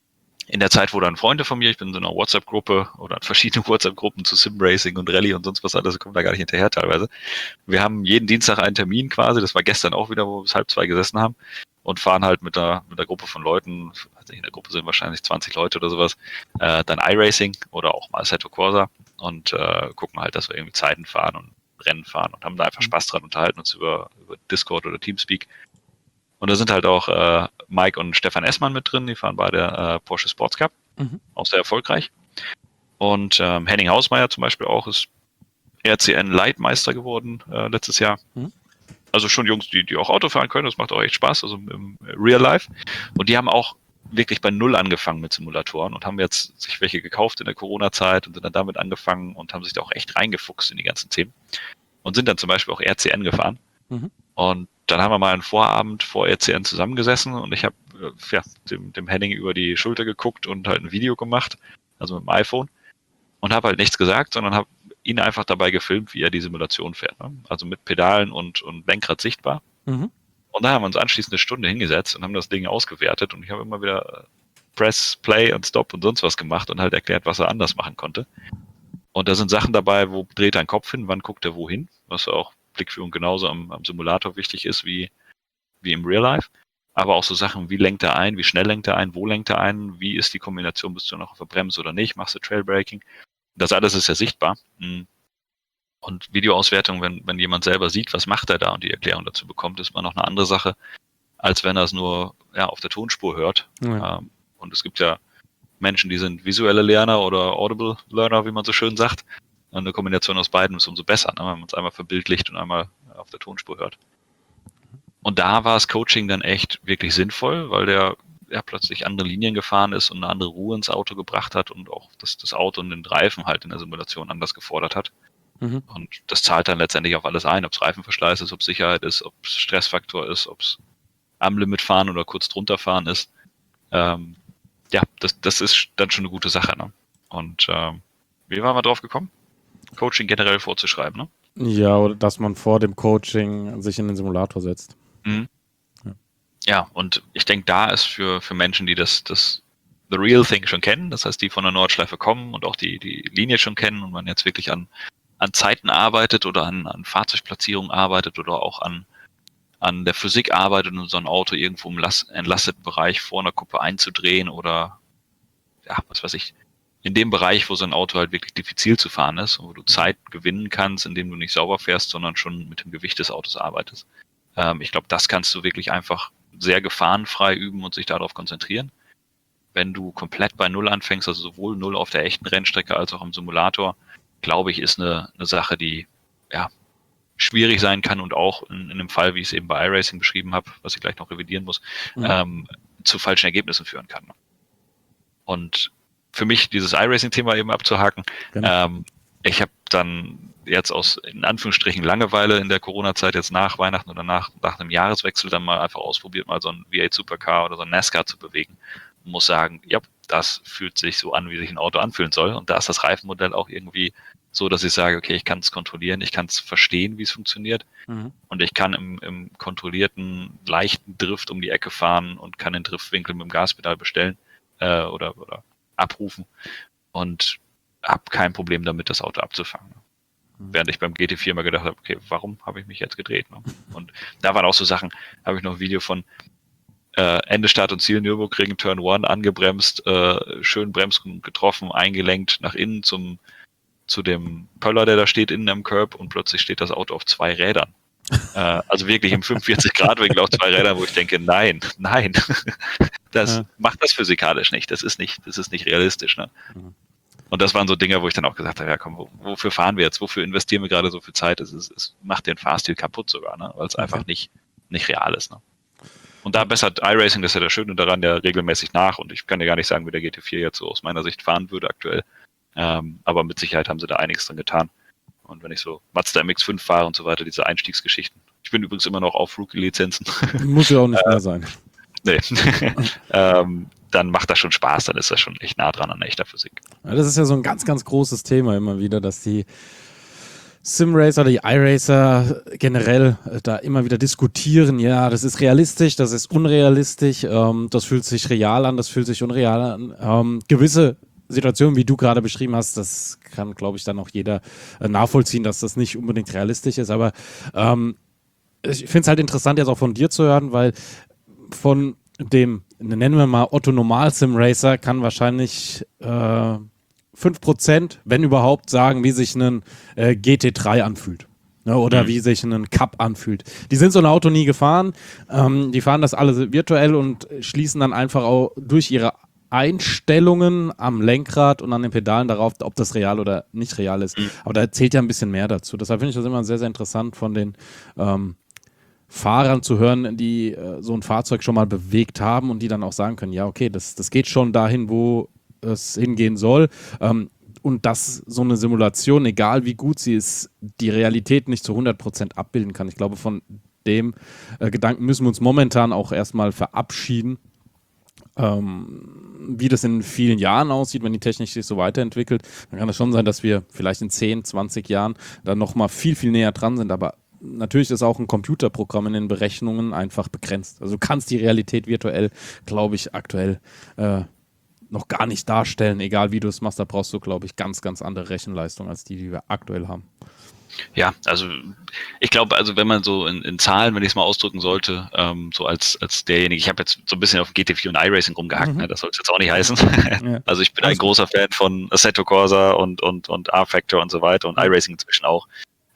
in der Zeit, wo dann Freunde von mir, ich bin in so einer WhatsApp-Gruppe oder verschiedene WhatsApp-Gruppen zu Sim-Racing und Rallye und sonst was alles, kommt da gar nicht hinterher teilweise. Wir haben jeden Dienstag einen Termin quasi, das war gestern auch wieder, wo wir bis 1:30 gesessen haben und fahren halt mit der Gruppe von Leuten, also in der Gruppe sind wahrscheinlich 20 Leute oder sowas, dann iRacing oder auch mal Assetto Corsa und gucken halt, dass wir irgendwie Zeiten fahren und Rennen fahren und haben da einfach Spaß dran, unterhalten uns über Discord oder Teamspeak. Und da sind halt auch Mike und Stefan Essmann mit drin, die fahren beide Porsche Sports Cup, auch sehr erfolgreich. Und Henning Hausmeier zum Beispiel auch ist RCN Leitmeister geworden letztes Jahr. Also schon Jungs, die auch Auto fahren können, das macht auch echt Spaß, also im Real Life. Und die haben auch wirklich bei Null angefangen mit Simulatoren und haben jetzt sich welche gekauft in der Corona-Zeit und sind dann damit angefangen und haben sich da auch echt reingefuchst in die ganzen Themen. Und sind dann zum Beispiel auch RCN gefahren. Und dann haben wir mal einen Vorabend vor RCN zusammengesessen und ich habe dem Henning über die Schulter geguckt und halt ein Video gemacht, also mit dem iPhone, und habe halt nichts gesagt, sondern habe ihn einfach dabei gefilmt, wie er die Simulation fährt. Ne? Also mit Pedalen und Lenkrad sichtbar. Und da haben wir uns anschließend eine Stunde hingesetzt und haben das Ding ausgewertet und ich habe immer wieder Press, Play und Stop und sonst was gemacht und halt erklärt, was er anders machen konnte. Und da sind Sachen dabei, wo dreht dein Kopf hin, wann guckt er wohin, was auch Blickführung genauso am Simulator wichtig ist wie im Real Life. Aber auch so Sachen, wie lenkt er ein, wie schnell lenkt er ein, wo lenkt er ein, wie ist die Kombination, bist du noch auf der Bremse oder nicht, machst du Trailbraking. Das alles ist ja sichtbar. Und Videoauswertung, wenn jemand selber sieht, was macht er da und die Erklärung dazu bekommt, ist mal noch eine andere Sache, als wenn er es nur auf der Tonspur hört. Ja. Und es gibt ja Menschen, die sind visuelle Lerner oder Audible Learner, wie man so schön sagt. Und eine Kombination aus beiden ist umso besser, ne? Wenn man es einmal verbildlicht und einmal auf der Tonspur hört. Und da war das Coaching dann echt wirklich sinnvoll, weil der plötzlich andere Linien gefahren ist und eine andere Ruhe ins Auto gebracht hat und auch das Auto und den Reifen halt in der Simulation anders gefordert hat. Und das zahlt dann letztendlich auf alles ein, ob es Reifenverschleiß ist, ob es Sicherheit ist, ob es Stressfaktor ist, ob es am Limit fahren oder kurz drunter fahren ist. Das ist dann schon eine gute Sache. Ne? Und wie waren wir drauf gekommen? Coaching generell vorzuschreiben, ne? Ja, oder dass man vor dem Coaching sich in den Simulator setzt. Ja, und ich denke, da ist für Menschen, die das The Real Thing schon kennen, das heißt, die von der Nordschleife kommen und auch die Linie schon kennen und man jetzt wirklich an Zeiten arbeitet oder an Fahrzeugplatzierung arbeitet oder auch an der Physik arbeitet und so ein Auto irgendwo im entlasteten Bereich vor einer Kuppe einzudrehen oder was weiß ich, in dem Bereich, wo so ein Auto halt wirklich diffizil zu fahren ist und wo du Zeit gewinnen kannst, indem du nicht sauber fährst, sondern schon mit dem Gewicht des Autos arbeitest. Ich glaube, das kannst du wirklich einfach sehr gefahrenfrei üben und sich darauf konzentrieren. Wenn du komplett bei Null anfängst, also sowohl Null auf der echten Rennstrecke als auch im Simulator, glaube ich, ist eine Sache, die schwierig sein kann und auch in einem Fall, wie ich es eben bei iRacing beschrieben habe, was ich gleich noch revidieren muss, zu falschen Ergebnissen führen kann. Und für mich dieses iRacing-Thema eben abzuhaken, ich habe dann jetzt aus, in Anführungsstrichen, Langeweile in der Corona-Zeit jetzt nach Weihnachten oder nach einem Jahreswechsel dann mal einfach ausprobiert, mal so ein V8 Supercar oder so ein NASCAR zu bewegen. Und muss sagen, ja, das fühlt sich so an, wie sich ein Auto anfühlen soll. Und da ist das Reifenmodell auch irgendwie so, dass ich sage, okay, ich kann es kontrollieren, ich kann es verstehen, wie es funktioniert. Und ich kann im kontrollierten, leichten Drift um die Ecke fahren und kann den Driftwinkel mit dem Gaspedal bestellen oder abrufen und habe kein Problem damit, das Auto abzufangen. Während ich beim GT4 mal gedacht habe, okay, warum habe ich mich jetzt gedreht? Ne? Und da waren auch so Sachen, habe ich noch ein Video von Ende Start und Ziel Nürburgring, Turn 1, angebremst, schön Bremsen getroffen, eingelenkt nach innen zu dem Pöller, der da steht, innen am Curb und plötzlich steht das Auto auf 2 Rädern. Also wirklich im 45-Grad-Winkel auf 2 Rädern, wo ich denke, nein, das macht das physikalisch nicht. Das ist nicht realistisch. Ne? Und das waren so Dinge, wo ich dann auch gesagt habe, ja komm, wofür fahren wir jetzt? Wofür investieren wir gerade so viel Zeit? Es macht den Fahrstil kaputt sogar, ne? Weil es einfach nicht real ist. Ne? Und da bessert iRacing, das ist ja das Schöne daran, der regelmäßig nach. Und ich kann dir gar nicht sagen, wie der GT4 jetzt so aus meiner Sicht fahren würde aktuell. Aber mit Sicherheit haben sie da einiges dran getan. Und wenn ich so Mazda MX-5 fahre und so weiter, diese Einstiegsgeschichten. Ich bin übrigens immer noch auf Rookie-Lizenzen. Muss ja auch nicht mehr sein. Nee. Dann macht das schon Spaß, dann ist das schon echt nah dran an echter Physik. Ja, das ist ja so ein ganz, ganz großes Thema immer wieder, dass die Simracer, die iRacer generell da immer wieder diskutieren, ja, das ist realistisch, das ist unrealistisch, das fühlt sich real an, das fühlt sich unreal an. Gewisse Situationen, wie du gerade beschrieben hast, das kann, glaube ich, dann auch jeder nachvollziehen, dass das nicht unbedingt realistisch ist, aber ich finde es halt interessant, jetzt auch von dir zu hören, weil von dem, nennen wir mal Otto Normal Simracer, kann wahrscheinlich 5%, wenn überhaupt, sagen, wie sich ein GT3 anfühlt. Ne, oder wie sich ein Cup anfühlt. Die sind so ein Auto nie gefahren. Die fahren das alle virtuell und schließen dann einfach auch durch ihre Einstellungen am Lenkrad und an den Pedalen darauf, ob das real oder nicht real ist. Aber da zählt ja ein bisschen mehr dazu. Deshalb finde ich das immer sehr, sehr interessant von den Fahrern zu hören, die so ein Fahrzeug schon mal bewegt haben und die dann auch sagen können, ja, okay, das geht schon dahin, wo es hingehen soll. Und dass so eine Simulation, egal wie gut sie ist, die Realität nicht zu 100% abbilden kann. Ich glaube, von dem Gedanken müssen wir uns momentan auch erstmal verabschieden. Wie das in vielen Jahren aussieht, wenn die Technik sich so weiterentwickelt, dann kann es schon sein, dass wir vielleicht in 10, 20 Jahren dann nochmal viel, viel näher dran sind. Aber natürlich ist auch ein Computerprogramm in den Berechnungen einfach begrenzt. Also du kannst die Realität virtuell, glaube ich, aktuell noch gar nicht darstellen, egal wie du es machst, da brauchst du, glaube ich, ganz, ganz andere Rechenleistung als die wir aktuell haben. Ja, also ich glaube, also wenn man so in Zahlen, wenn ich es mal ausdrücken sollte, so als derjenige, ich habe jetzt so ein bisschen auf GT4 und iRacing rumgehackt, ne, das soll es jetzt auch nicht heißen. Ja. Also ich bin ein großer Fan von Assetto Corsa und R-Factor und so weiter und iRacing inzwischen auch.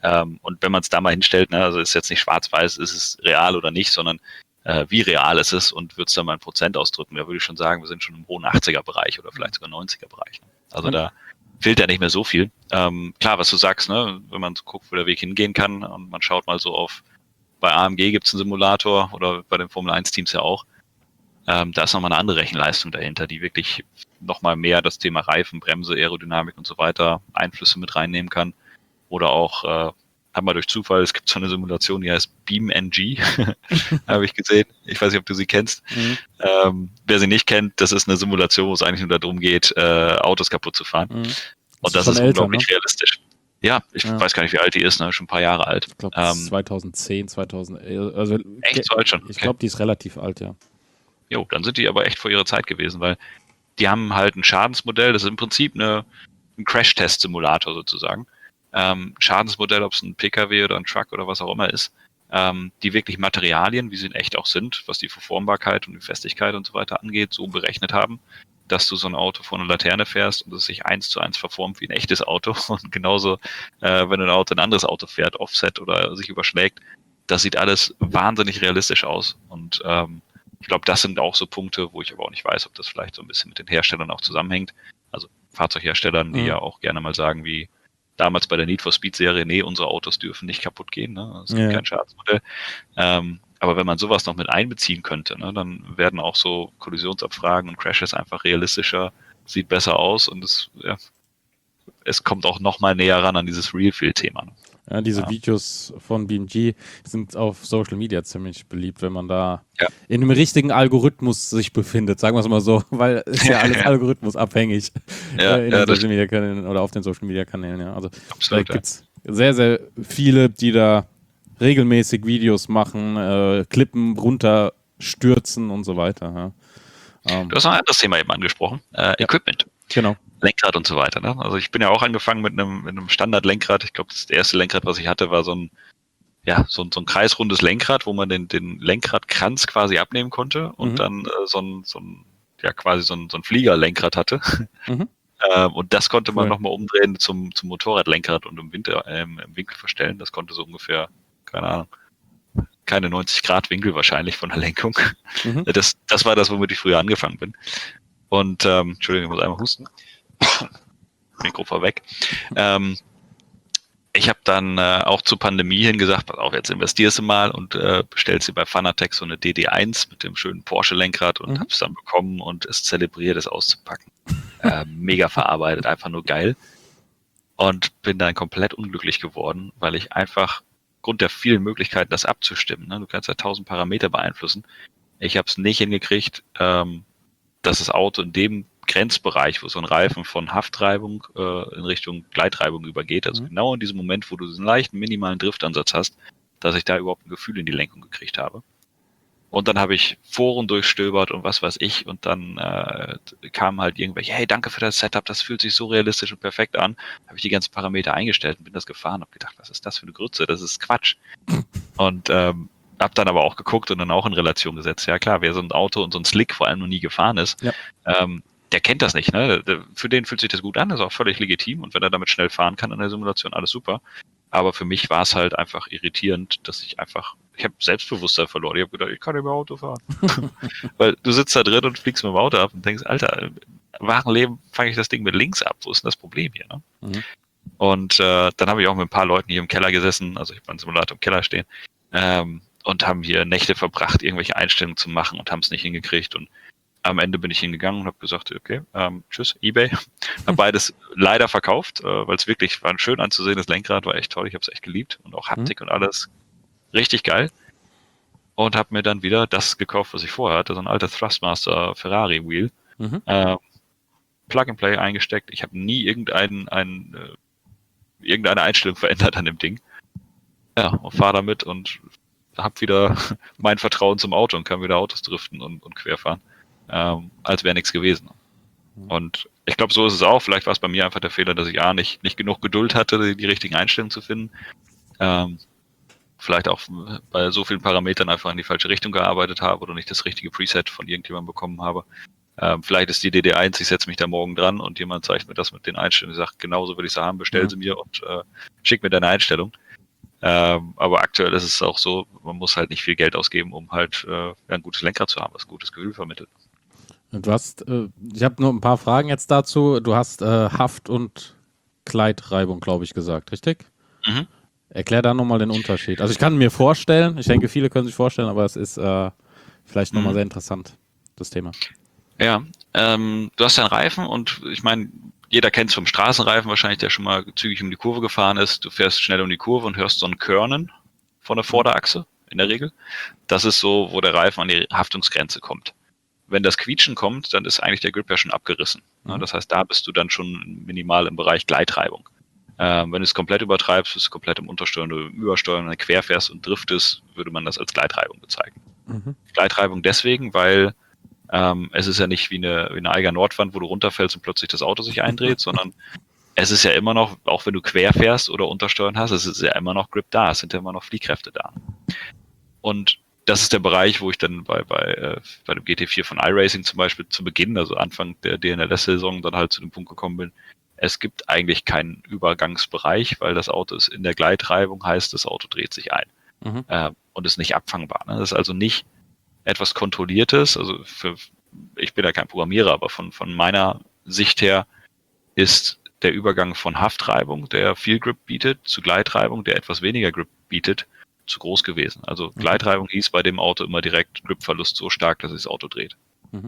Und wenn man es da mal hinstellt, ne, also ist jetzt nicht schwarz-weiß, ist es real oder nicht, sondern wie real ist es und würde es dann mal in Prozent ausdrücken, da würde ich schon sagen, wir sind schon im hohen 80er-Bereich oder vielleicht sogar 90er-Bereich. Ne? Also da fehlt ja nicht mehr so viel. Klar, was du sagst, ne, wenn man so guckt, wo der Weg hingehen kann und man schaut mal so auf, bei AMG gibt es einen Simulator oder bei den Formel-1-Teams ja auch, da ist nochmal eine andere Rechenleistung dahinter, die wirklich nochmal mehr das Thema Reifen, Bremse, Aerodynamik und so weiter Einflüsse mit reinnehmen kann. Oder auch haben wir durch Zufall, es gibt so eine Simulation, die heißt BeamNG, habe ich gesehen. Ich weiß nicht, ob du sie kennst. Wer sie nicht kennt, das ist eine Simulation, wo es eigentlich nur darum geht, Autos kaputt zu fahren. Und das ist unglaublich realistisch. Ja, ich weiß gar nicht, wie alt die ist, ne? Schon ein paar Jahre alt. Ich glaube 2010, 2011. Also, echt so alt schon? Ich glaube, die ist relativ alt, ja. Jo, dann sind die aber echt vor ihrer Zeit gewesen, weil die haben halt ein Schadensmodell, das ist im Prinzip ein Crash-Test-Simulator sozusagen. Schadensmodell, ob es ein PKW oder ein Truck oder was auch immer ist, die wirklich Materialien, wie sie in echt auch sind, was die Verformbarkeit und die Festigkeit und so weiter angeht, so berechnet haben, dass du so ein Auto vor einer Laterne fährst und es sich 1:1 verformt wie ein echtes Auto und genauso, wenn ein Auto ein anderes Auto fährt, Offset oder sich überschlägt, das sieht alles wahnsinnig realistisch aus und ich glaube, das sind auch so Punkte, wo ich aber auch nicht weiß, ob das vielleicht so ein bisschen mit den Herstellern auch zusammenhängt, also Fahrzeugherstellern, die ja auch gerne mal sagen, wie damals bei der Need for Speed Serie, nee, unsere Autos dürfen nicht kaputt gehen, ne? Es gibt kein Schadensmodell. Aber wenn man sowas noch mit einbeziehen könnte, ne, dann werden auch so Kollisionsabfragen und Crashes einfach realistischer, sieht besser aus und es kommt auch noch mal näher ran an dieses Real-Feel-Thema. Ne? Ja, diese Videos von BMG sind auf Social Media ziemlich beliebt, wenn man da in dem richtigen Algorithmus sich befindet, sagen wir es mal so, weil es ja alles algorithmusabhängig in den Social Media Kanälen oder auf den Social Media Kanälen. Ja. Also absolut, da gibt es sehr, sehr viele, die da regelmäßig Videos machen, Klippen runterstürzen und so weiter. Ja. Du hast noch ein anderes Thema eben angesprochen, Equipment. Genau. Lenkrad und so weiter. Ne? Also ich bin ja auch angefangen mit einem Standard-Lenkrad. Ich glaube, das erste Lenkrad, was ich hatte, war so ein kreisrundes Lenkrad, wo man den Lenkradkranz quasi abnehmen konnte und dann so ein Fliegerlenkrad hatte. Und das konnte man nochmal umdrehen zum Motorradlenkrad und im Winkel verstellen. Das konnte so ungefähr, keine Ahnung, keine 90-Grad-Winkel wahrscheinlich von der Lenkung. Das war das, womit ich früher angefangen bin. Und, Entschuldigung, ich muss einmal husten. Mikro vorweg. Ich habe dann auch zur Pandemie hin gesagt, pass auf, jetzt investierst du mal und bestellst dir bei Fanatec so eine DD1 mit dem schönen Porsche-Lenkrad und hab's dann bekommen und es zelebriert, es auszupacken. Mega verarbeitet, einfach nur geil. Und bin dann komplett unglücklich geworden, weil ich einfach aufgrund der vielen Möglichkeiten, das abzustimmen, ne? Du kannst ja 1000 Parameter beeinflussen. Ich habe es nicht hingekriegt, dass das Auto in dem Grenzbereich, wo so ein Reifen von Haftreibung in Richtung Gleitreibung übergeht. Also genau in diesem Moment, wo du diesen leichten, minimalen Driftansatz hast, dass ich da überhaupt ein Gefühl in die Lenkung gekriegt habe. Und dann habe ich Foren durchstöbert und was weiß ich. Und dann kamen halt irgendwelche, hey, danke für das Setup, das fühlt sich so realistisch und perfekt an. Habe ich die ganzen Parameter eingestellt und bin das gefahren. Habe gedacht, was ist das für eine Grütze? Das ist Quatsch. Und habe dann aber auch geguckt und dann auch in Relation gesetzt. Ja klar, wer so ein Auto und so ein Slick vor allem noch nie gefahren ist, der kennt das nicht. Ne? Für den fühlt sich das gut an, ist auch völlig legitim. Und wenn er damit schnell fahren kann in der Simulation, alles super. Aber für mich war es halt einfach irritierend, dass ich habe Selbstbewusstsein verloren. Ich habe gedacht, ich kann nicht mehr Auto fahren. Weil du sitzt da drin und fliegst mit dem Auto ab und denkst, Alter, im wahren Leben fange ich das Ding mit links ab. Wo ist denn das Problem hier? Ne? Mhm. Und dann habe ich auch mit ein paar Leuten hier im Keller gesessen, also ich habe einen Simulator im Keller stehen, und haben hier Nächte verbracht, irgendwelche Einstellungen zu machen und haben es nicht hingekriegt. Und am Ende bin ich hingegangen und habe gesagt, okay, tschüss, eBay. Habe beides leider verkauft, weil es wirklich war schön anzusehen. Das Lenkrad war echt toll, ich habe es echt geliebt und auch Haptik und alles richtig geil. Und habe mir dann wieder das gekauft, was ich vorher hatte, so ein alter Thrustmaster Ferrari Wheel. Plug-and-Play eingesteckt. Ich habe nie irgendeine Einstellung verändert an dem Ding. Ja, und fahre damit und habe wieder mein Vertrauen zum Auto und kann wieder Autos driften und querfahren. Als wäre nichts gewesen. Und ich glaube, so ist es auch. Vielleicht war es bei mir einfach der Fehler, dass ich nicht genug Geduld hatte, die richtigen Einstellungen zu finden. Vielleicht auch bei so vielen Parametern einfach in die falsche Richtung gearbeitet habe oder nicht das richtige Preset von irgendjemandem bekommen habe. Vielleicht ist die DD1, ich setze mich da morgen dran und jemand zeigt mir das mit den Einstellungen und sagt, genauso will ich es haben, bestell sie mir und schick mir deine Einstellung. Aber aktuell ist es auch so, man muss halt nicht viel Geld ausgeben, um halt ein gutes Lenkrad zu haben, was ein gutes Gefühl vermittelt. Du hast, ich habe nur ein paar Fragen jetzt dazu. Du hast Haft- und Gleitreibung, glaube ich, gesagt, richtig? Mhm. Erklär da nochmal den Unterschied. Also ich kann mir vorstellen, ich denke, viele können sich vorstellen, aber es ist vielleicht nochmal sehr interessant, das Thema. Ja, du hast ja einen Reifen und ich meine, jeder kennt es vom Straßenreifen wahrscheinlich, der schon mal zügig um die Kurve gefahren ist. Du fährst schnell um die Kurve und hörst so ein Körnen von der Vorderachse in der Regel. Das ist so, wo der Reifen an die Haftungsgrenze kommt. Wenn das Quietschen kommt, dann ist eigentlich der Grip ja schon abgerissen. Das heißt, da bist du dann schon minimal im Bereich Gleitreibung. Wenn du es komplett übertreibst, bist du komplett im Untersteuern oder im Übersteuern, wenn du quer fährst und driftest, würde man das als Gleitreibung bezeichnen. Gleitreibung deswegen, weil es ist ja nicht wie eine Eiger Nordwand, wo du runterfällst und plötzlich das Auto sich eindreht, sondern es ist ja immer noch, auch wenn du quer fährst oder Untersteuern hast, es ist ja immer noch Grip da, es sind ja immer noch Fliehkräfte da. Und das ist der Bereich, wo ich dann bei dem GT4 von iRacing zum Beispiel zu Beginn, also Anfang der DNLS-Saison, dann halt zu dem Punkt gekommen bin, es gibt eigentlich keinen Übergangsbereich, weil das Auto ist in der Gleitreibung, heißt, das Auto dreht sich ein und ist nicht abfangbar. Ne? Das ist also nicht etwas Kontrolliertes, also ich bin ja kein Programmierer, aber von meiner Sicht her ist der Übergang von Haftreibung, der viel Grip bietet, zu Gleitreibung, der etwas weniger Grip bietet, zu groß gewesen. Also Gleitreibung hieß bei dem Auto immer direkt Gripverlust so stark, dass sich das Auto dreht.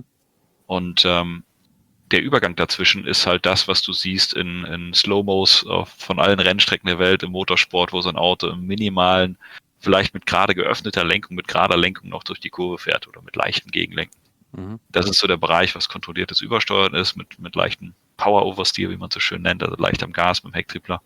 Und der Übergang dazwischen ist halt das, was du siehst in Slow-Mos von allen Rennstrecken der Welt im Motorsport, wo so ein Auto im minimalen, vielleicht mit gerade geöffneter Lenkung, mit gerader Lenkung noch durch die Kurve fährt oder mit leichten Gegenlenken. Das ist so der Bereich, was kontrolliertes Übersteuern ist, mit leichten Power-Oversteer, wie man so schön nennt, also leicht am Gas mit dem Hecktriebler,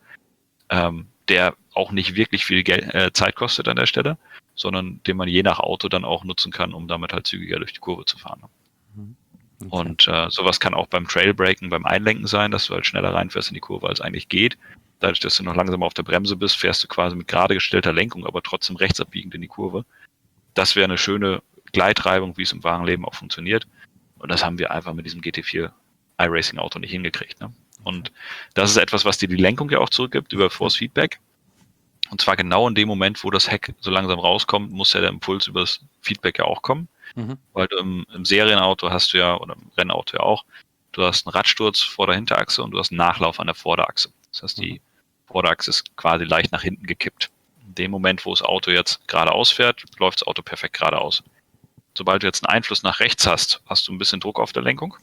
der auch nicht wirklich viel Zeit kostet an der Stelle, sondern den man je nach Auto dann auch nutzen kann, um damit halt zügiger durch die Kurve zu fahren. Okay. Und sowas kann auch beim Trailbraken, beim Einlenken sein, dass du halt schneller reinfährst in die Kurve, als eigentlich geht. Dadurch, dass du noch langsamer auf der Bremse bist, fährst du quasi mit gerade gestellter Lenkung, aber trotzdem rechts abbiegend in die Kurve. Das wäre eine schöne Gleitreibung, wie es im wahren Leben auch funktioniert. Und das haben wir einfach mit diesem GT4 iRacing Auto nicht hingekriegt. Ne? Und das ist etwas, was dir die Lenkung ja auch zurückgibt über Force Feedback. Und zwar genau in dem Moment, wo das Heck so langsam rauskommt, muss ja der Impuls über das Feedback ja auch kommen. Weil du im Serienauto hast du ja, oder im Rennauto ja auch, du hast einen Radsturz vor der Hinterachse und du hast einen Nachlauf an der Vorderachse. Das heißt, die Vorderachse ist quasi leicht nach hinten gekippt. In dem Moment, wo das Auto jetzt geradeaus fährt, läuft das Auto perfekt geradeaus. Sobald du jetzt einen Einfluss nach rechts hast, hast du ein bisschen Druck auf der Lenkung.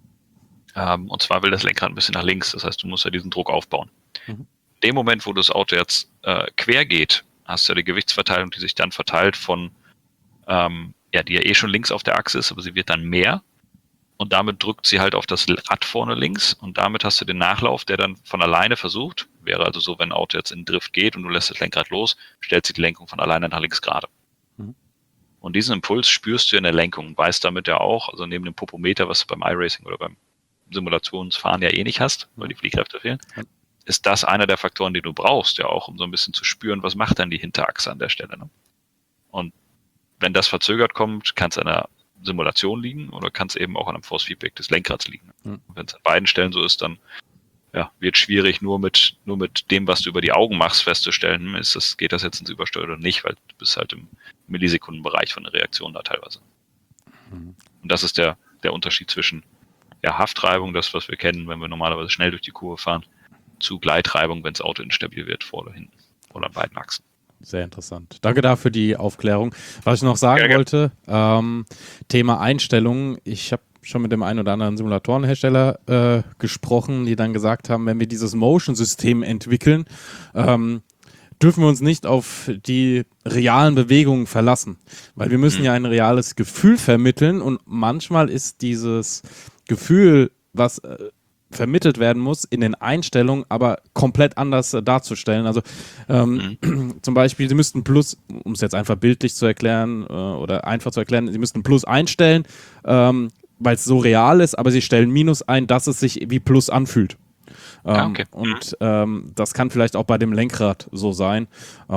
Und zwar will das Lenkrad ein bisschen nach links. Das heißt, du musst ja diesen Druck aufbauen. In dem Moment, wo das Auto jetzt quer geht, hast du ja die Gewichtsverteilung, die sich dann verteilt von, die ja schon links auf der Achse ist, aber sie wird dann mehr. und damit drückt sie halt auf das Rad vorne links und damit hast du den Nachlauf, der dann von alleine versucht. Wäre also so, wenn ein Auto jetzt in den Drift geht und du lässt das Lenkrad los, stellt sie die Lenkung von alleine nach links gerade. Und diesen Impuls spürst du in der Lenkung, weißt damit ja auch, also neben dem Popometer, was du beim iRacing oder beim Simulationsfahren ja eh nicht hast, weil die Fliehkräfte fehlen, ist das einer der Faktoren, die du brauchst, ja auch, um so ein bisschen zu spüren, was macht dann die Hinterachse an der Stelle. Ne? Und wenn das verzögert kommt, kann es an der Simulation liegen oder kann es eben auch an einem Force Feedback des Lenkrads liegen. Wenn es an beiden Stellen so ist, dann wird schwierig, nur mit dem, was du über die Augen machst, festzustellen, geht das jetzt ins Übersteuer oder nicht, weil du bist halt im Millisekundenbereich von der Reaktion da teilweise. Und das ist der Unterschied zwischen Haftreibung, das, was wir kennen, wenn wir normalerweise schnell durch die Kurve fahren, zu Gleitreibung, wenn das Auto instabil wird, vor oder hinten oder an beiden Achsen. Sehr interessant. Danke dafür die Aufklärung. Was ich noch sagen wollte, Thema Einstellungen. Ich habe schon mit dem einen oder anderen Simulatorenhersteller gesprochen, die dann gesagt haben, wenn wir dieses Motion-System entwickeln, dürfen wir uns nicht auf die realen Bewegungen verlassen. Weil wir müssen ja ein reales Gefühl vermitteln und manchmal ist dieses Gefühl, was vermittelt werden muss, in den Einstellungen aber komplett anders darzustellen. Also zum Beispiel, Sie müssten Plus, um es jetzt einfach bildlich zu erklären oder einfach zu erklären, Sie müssten Plus einstellen, weil es so real ist, aber Sie stellen Minus ein, dass es sich wie Plus anfühlt. Und das kann vielleicht auch bei dem Lenkrad so sein.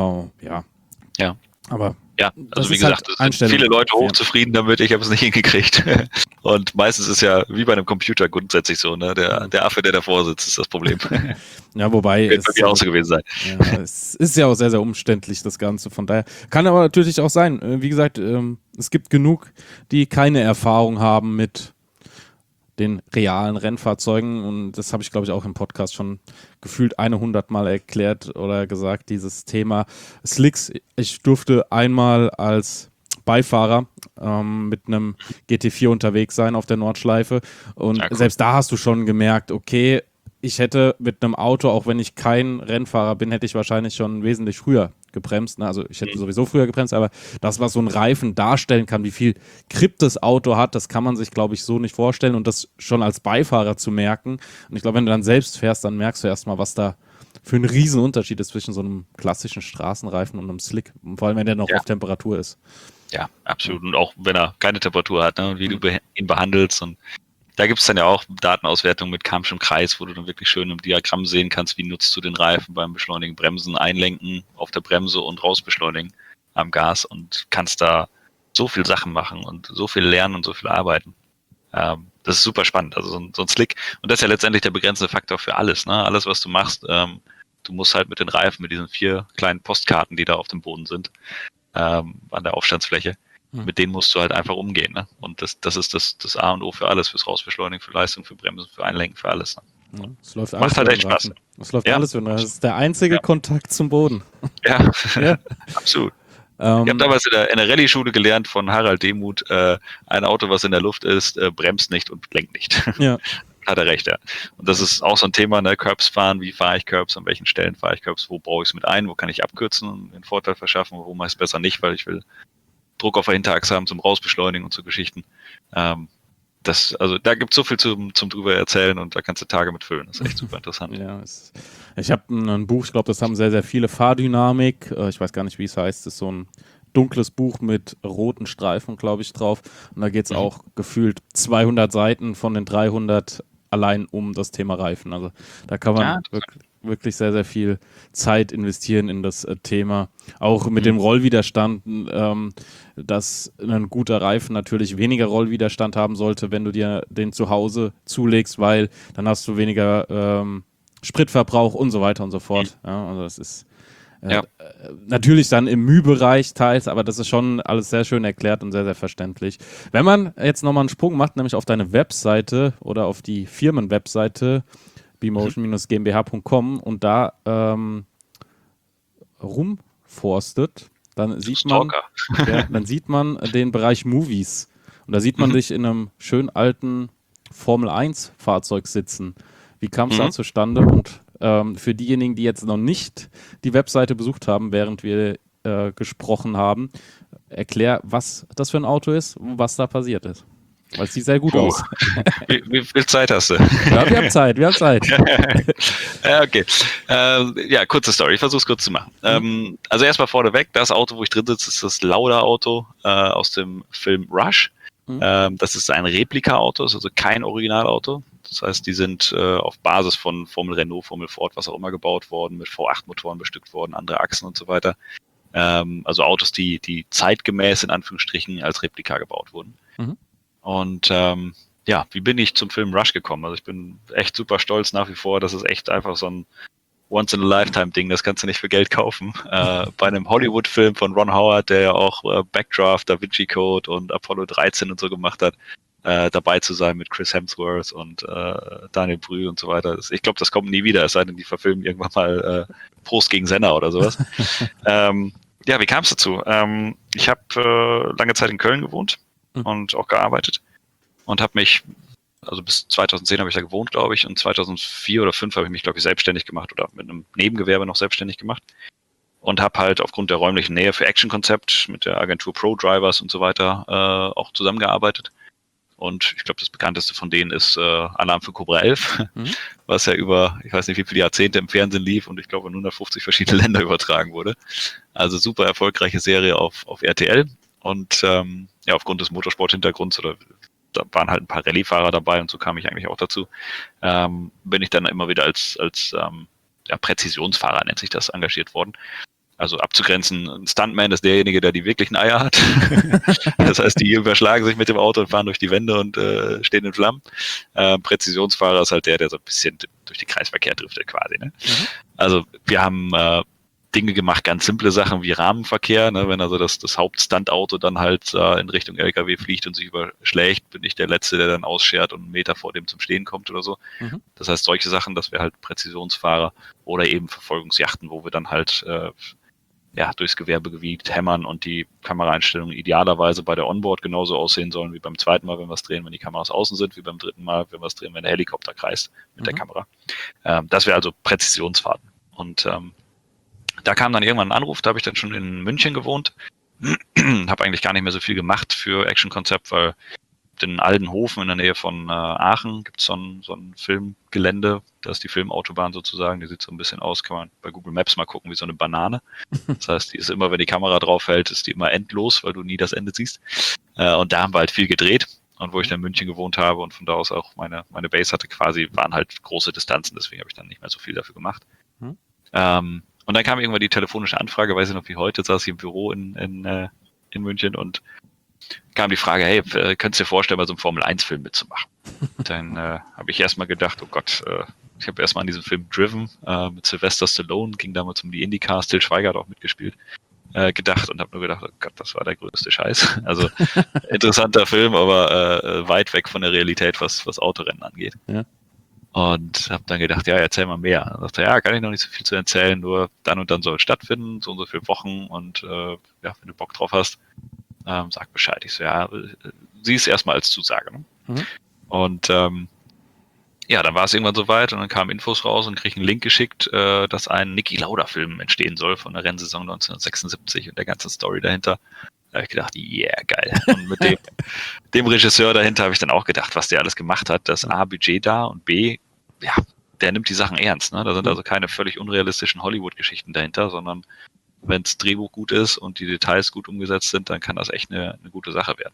Aber also wie gesagt, es sind viele Leute hochzufrieden damit, ich habe es nicht hingekriegt. Und meistens ist ja wie bei einem Computer grundsätzlich so, ne? Der Affe, der davor sitzt, ist das Problem. Ja, wobei wird bei mir auch so gewesen sein. Ja, es ist ja auch sehr, sehr umständlich, das Ganze. Von daher kann aber natürlich auch sein. Wie gesagt, es gibt genug, die keine Erfahrung haben mit den realen Rennfahrzeugen und das habe ich, glaube ich, auch im Podcast schon gefühlt 100 Mal erklärt oder gesagt, dieses Thema Slicks. Ich durfte einmal als Beifahrer mit einem GT4 unterwegs sein auf der Nordschleife und selbst da hast du schon gemerkt, okay, ich hätte mit einem Auto, auch wenn ich kein Rennfahrer bin, hätte ich wahrscheinlich schon wesentlich früher gebremst. Ne? Also ich hätte sowieso früher gebremst, aber das, was so ein Reifen darstellen kann, wie viel Grip das Auto hat, das kann man sich, glaube ich, so nicht vorstellen und das schon als Beifahrer zu merken. Und ich glaube, wenn du dann selbst fährst, dann merkst du erstmal, was da für ein Riesenunterschied ist zwischen so einem klassischen Straßenreifen und einem Slick. Und vor allem, wenn der noch auf Temperatur ist. Ja, absolut. Und auch wenn er keine Temperatur hat, ne? Und wie du ihn behandelst und da gibt es dann ja auch Datenauswertung mit Karmschem Kreis, wo du dann wirklich schön im Diagramm sehen kannst, wie nutzt du den Reifen beim Beschleunigen, Bremsen, Einlenken auf der Bremse und rausbeschleunigen am Gas und kannst da so viel Sachen machen und so viel lernen und so viel arbeiten. Das ist super spannend. Also so ein Slick. Und das ist ja letztendlich der begrenzende Faktor für alles. Ne? Alles, was du machst, du musst halt mit den Reifen, mit diesen 4 kleinen Postkarten, die da auf dem Boden sind, an der Aufstandsfläche, mit denen musst du halt einfach umgehen. Ne? Und das ist das A und O für alles, fürs Rausbeschleunigen, für Leistung, für Bremsen, für Einlenken, für alles. Ne? Ja, es läuft macht halt echt Spaß. Es läuft alles, das ist der einzige Kontakt zum Boden. Ja, absolut. Ich habe damals in der Rallye-Schule gelernt von Harald Demuth, ein Auto, was in der Luft ist, bremst nicht und lenkt nicht. Ja. Hat er recht, ja. Und das ist auch so ein Thema, ne? Curbs fahren, wie fahre ich Curbs, an welchen Stellen fahre ich Curbs, wo baue ich es mit ein, wo kann ich abkürzen und den Vorteil verschaffen, wo mache ich es besser nicht, weil ich will Druck auf der Hinterachse haben zum Rausbeschleunigen und so Geschichten. Also da gibt es so viel zum drüber erzählen und da kannst du Tage mit füllen. Das ist echt super interessant. Ja, ich habe ein Buch, ich glaube, das haben sehr, sehr viele, Fahrdynamik. Ich weiß gar nicht, wie es heißt. Das ist so ein dunkles Buch mit roten Streifen, glaube ich, drauf. Und da geht es auch gefühlt 200 Seiten von den 300 allein um das Thema Reifen. Also da kann man wirklich sehr, sehr viel Zeit investieren in das Thema. Auch mit dem Rollwiderstand, dass ein guter Reifen natürlich weniger Rollwiderstand haben sollte, wenn du dir den zu Hause zulegst, weil dann hast du weniger Spritverbrauch und so weiter und so fort. Ja, also das ist natürlich dann im Mühbereich teils, aber das ist schon alles sehr schön erklärt und sehr, sehr verständlich. Wenn man jetzt nochmal einen Sprung macht, nämlich auf deine Webseite oder auf die Firmenwebseite bmotion-gmbh.com und da rumforstet, dann sieht man den Bereich Movies. Und da sieht man dich in einem schön alten Formel-1-Fahrzeug sitzen. Wie kam es da zustande? Und für diejenigen, die jetzt noch nicht die Webseite besucht haben, während wir gesprochen haben, erklär, was das für ein Auto ist und was da passiert ist. Weil es sieht sehr gut aus. Wie viel Zeit hast du? Ja, wir haben Zeit. Okay. Ja, kurze Story. Ich versuche es kurz zu machen. Also erstmal vorneweg, das Auto, wo ich drin sitze, ist das Lauda-Auto aus dem Film Rush. Das ist ein Replika-Auto, ist also kein Originalauto. Das heißt, die sind auf Basis von Formel Renault, Formel Ford, was auch immer gebaut worden, mit V8-Motoren bestückt worden, andere Achsen und so weiter. Also Autos, die zeitgemäß in Anführungsstrichen als Replika gebaut wurden. Und ja, wie bin ich zum Film Rush gekommen? Also ich bin echt super stolz nach wie vor. Das ist echt einfach so ein Once-in-a-Lifetime-Ding. Das kannst du nicht für Geld kaufen. Bei einem Hollywood-Film von Ron Howard, der ja auch Backdraft, Da Vinci Code und Apollo 13 und so gemacht hat, dabei zu sein mit Chris Hemsworth und Daniel Brühl und so weiter. Ich glaube, das kommt nie wieder, es sei denn, die verfilmen irgendwann mal Prost gegen Senna oder sowas. Ja, wie kam es dazu? Ich habe lange Zeit in Köln gewohnt und auch gearbeitet und habe mich, also bis 2010 habe ich da gewohnt, glaube ich, und 2004 oder 2005 habe ich mich, glaube ich, selbstständig gemacht oder mit einem Nebengewerbe noch selbstständig gemacht und habe halt aufgrund der räumlichen Nähe für Action Concept mit der Agentur Pro Drivers und so weiter auch zusammengearbeitet. Und ich glaube, das bekannteste von denen ist Alarm für Cobra 11, was ja über, ich weiß nicht wie viele Jahrzehnte im Fernsehen lief und ich glaube in 150 verschiedene Länder übertragen wurde. Also super erfolgreiche Serie auf RTL. Und ja, aufgrund des Motorsport-Hintergrunds oder da waren halt ein paar Rallye-Fahrer dabei und so kam ich eigentlich auch dazu, bin ich dann immer wieder als ja, Präzisionsfahrer, nennt sich das, engagiert worden. Also abzugrenzen, ein Stuntman ist derjenige, der die wirklichen Eier hat. Das heißt, die überschlagen sich mit dem Auto und fahren durch die Wände und stehen in Flammen. Präzisionsfahrer ist halt der so ein bisschen durch den Kreisverkehr driftet quasi. Ne? Also wir haben Dinge gemacht, ganz simple Sachen wie Rahmenverkehr. Ne? Wenn also das Hauptstuntauto dann halt in Richtung LKW fliegt und sich überschlägt, bin ich der Letzte, der dann ausschert und einen Meter vor dem zum Stehen kommt oder so. Das heißt, solche Sachen, dass wir halt Präzisionsfahrer oder eben Verfolgungsjachten, wo wir dann halt ja, durchs Gewerbegebiet hämmern und die Kameraeinstellungen idealerweise bei der Onboard genauso aussehen sollen wie beim zweiten Mal, wenn wir es drehen, wenn die Kameras außen sind, wie beim dritten Mal, wenn wir es drehen, wenn der Helikopter kreist mit der Kamera. Das wäre also Präzisionsfahrten. Und da kam dann irgendwann ein Anruf, da habe ich dann schon in München gewohnt, habe eigentlich gar nicht mehr so viel gemacht für Action Concept, weil in Aldenhofen in der Nähe von Aachen gibt es so ein Filmgelände, da ist die Filmautobahn sozusagen, die sieht so ein bisschen aus, kann man bei Google Maps mal gucken, wie so eine Banane. Das heißt, die ist immer, wenn die Kamera drauf hält, ist die immer endlos, weil du nie das Ende siehst. Und da haben wir halt viel gedreht und wo ich dann in München gewohnt habe und von da aus auch meine Base hatte quasi, waren halt große Distanzen, deswegen habe ich dann nicht mehr so viel dafür gemacht. Und dann kam irgendwann die telefonische Anfrage, weiß ich noch wie heute, saß ich im Büro in München und kam die Frage, hey, könntest du dir vorstellen, bei so einem Formel-1-Film mitzumachen? Dann habe ich erstmal gedacht, oh Gott, ich habe erstmal an diesem Film Driven mit Sylvester Stallone, ging damals um die IndyCar, Till Schweiger hat auch mitgespielt, gedacht und habe nur gedacht, oh Gott, das war der größte Scheiß. Also interessanter Film, aber weit weg von der Realität, was Autorennen angeht. Ja. Und habe dann gedacht, ja, erzähl mal mehr. Und dachte, ja, kann ich noch nicht so viel zu erzählen, nur dann und dann soll es stattfinden, so und so viele Wochen und ja, wenn du Bock drauf hast, sag Bescheid. Ich so, ja, sieh es erstmal als Zusage. Ne? Und ja, dann war es irgendwann soweit und dann kamen Infos raus und krieg einen Link geschickt, dass ein Niki Lauda-Film entstehen soll von der Rennsaison 1976 und der ganzen Story dahinter. Da habe ich gedacht, yeah, geil. Und mit dem Regisseur dahinter habe ich dann auch gedacht, was der alles gemacht hat. Das A, Budget da und B, ja, der nimmt die Sachen ernst. Ne? Da sind also keine völlig unrealistischen Hollywood-Geschichten dahinter, sondern wenn das Drehbuch gut ist und die Details gut umgesetzt sind, dann kann das echt eine gute Sache werden.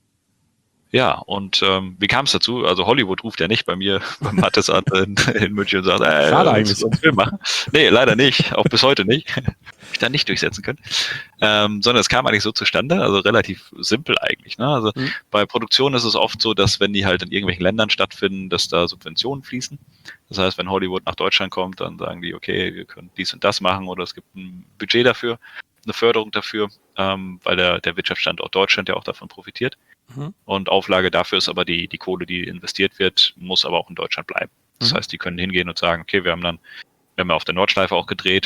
Ja, und wie kam es dazu? Also Hollywood ruft ja nicht bei mir, beim Mattes an in München und sagt, schade eigentlich. Einen Film machen. Nee, leider nicht, auch bis heute nicht. Ich dann nicht durchsetzen können. Sondern es kam eigentlich so zustande, also relativ simpel eigentlich. Ne? Also bei Produktionen ist es oft so, dass wenn die halt in irgendwelchen Ländern stattfinden, dass da Subventionen fließen. Das heißt, wenn Hollywood nach Deutschland kommt, dann sagen die, okay, wir können dies und das machen oder es gibt ein Budget dafür, eine Förderung dafür, weil der Wirtschaftsstandort Deutschland ja auch davon profitiert. Und Auflage dafür ist aber die Kohle, die investiert wird, muss aber auch in Deutschland bleiben. Das heißt, die können hingehen und sagen, okay, wir haben ja auf der Nordschleife auch gedreht,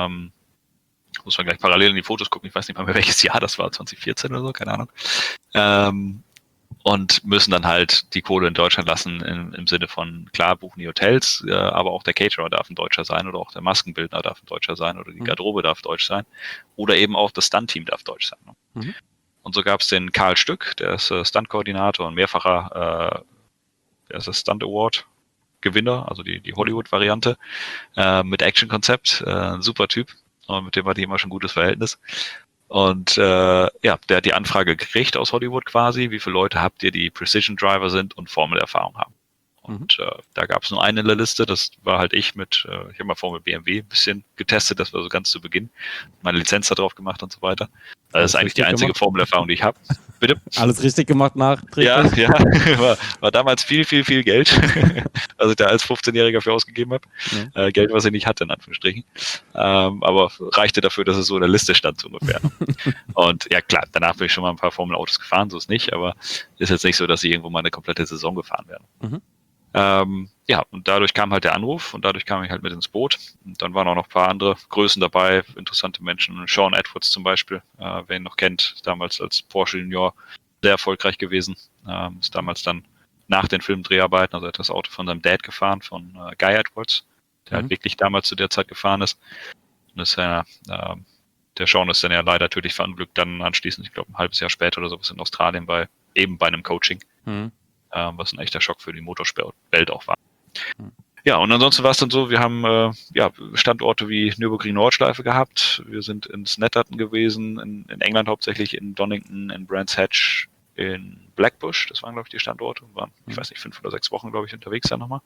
muss man gleich parallel in die Fotos gucken, ich weiß nicht mal mehr welches Jahr das war, 2014 oder so, keine Ahnung. Und müssen dann halt die Kohle in Deutschland lassen im Sinne von, klar, buchen die Hotels, aber auch der Caterer darf ein Deutscher sein oder auch der Maskenbildner darf ein Deutscher sein oder die Garderobe darf deutsch sein oder eben auch das Stunt-Team darf deutsch sein. Ne? Und so gab es den Karl Stück, der ist Stunt-Koordinator und mehrfacher Stunt Award Gewinner, also die Hollywood-Variante, mit Action-Konzept, super Typ. Und mit dem hatte ich immer schon ein gutes Verhältnis. Und der hat die Anfrage gekriegt aus Hollywood quasi, wie viele Leute habt ihr, die Precision Driver sind und Formelerfahrung haben. Und da gab es nur einen in der Liste, das war halt ich ich habe mal Formel BMW ein bisschen getestet, das war so ganz zu Beginn, meine Lizenz da drauf gemacht und so weiter. Das ist eigentlich die einzige Formelerfahrung, die ich habe. Bitte? Alles richtig gemacht nachträglich? Ja, war damals viel Geld, was ich da als 15-Jähriger für ausgegeben habe. Geld, was ich nicht hatte, in Anführungsstrichen. Aber reichte dafür, dass es so in der Liste stand, so ungefähr. Und ja, klar, danach bin ich schon mal ein paar Formel-Autos gefahren, so ist nicht, aber ist jetzt nicht so, dass ich irgendwo mal eine komplette Saison gefahren werde. Und dadurch kam halt der Anruf und dadurch kam ich halt mit ins Boot. Und dann waren auch noch ein paar andere Größen dabei, interessante Menschen. Sean Edwards zum Beispiel, wer ihn noch kennt, damals als Porsche Junior sehr erfolgreich gewesen. Ist damals dann nach den Filmdreharbeiten, also hat das Auto von seinem Dad gefahren, von Guy Edwards, der halt wirklich damals zu der Zeit gefahren ist. Und das ist ja, der Sean ist dann ja leider tödlich verunglückt, dann anschließend, ich glaube ein halbes Jahr später oder sowas in Australien bei einem Coaching. Was ein echter Schock für die Motorsport-Welt auch war. Ja, und ansonsten war es dann so, wir haben Standorte wie Nürburgring Nordschleife gehabt, wir sind in Snetterton gewesen, in England hauptsächlich, in Donington, in Brands Hatch, in Blackbush, das waren glaube ich die Standorte, waren, ich weiß nicht, 5 oder 6 Wochen glaube ich unterwegs dann nochmal.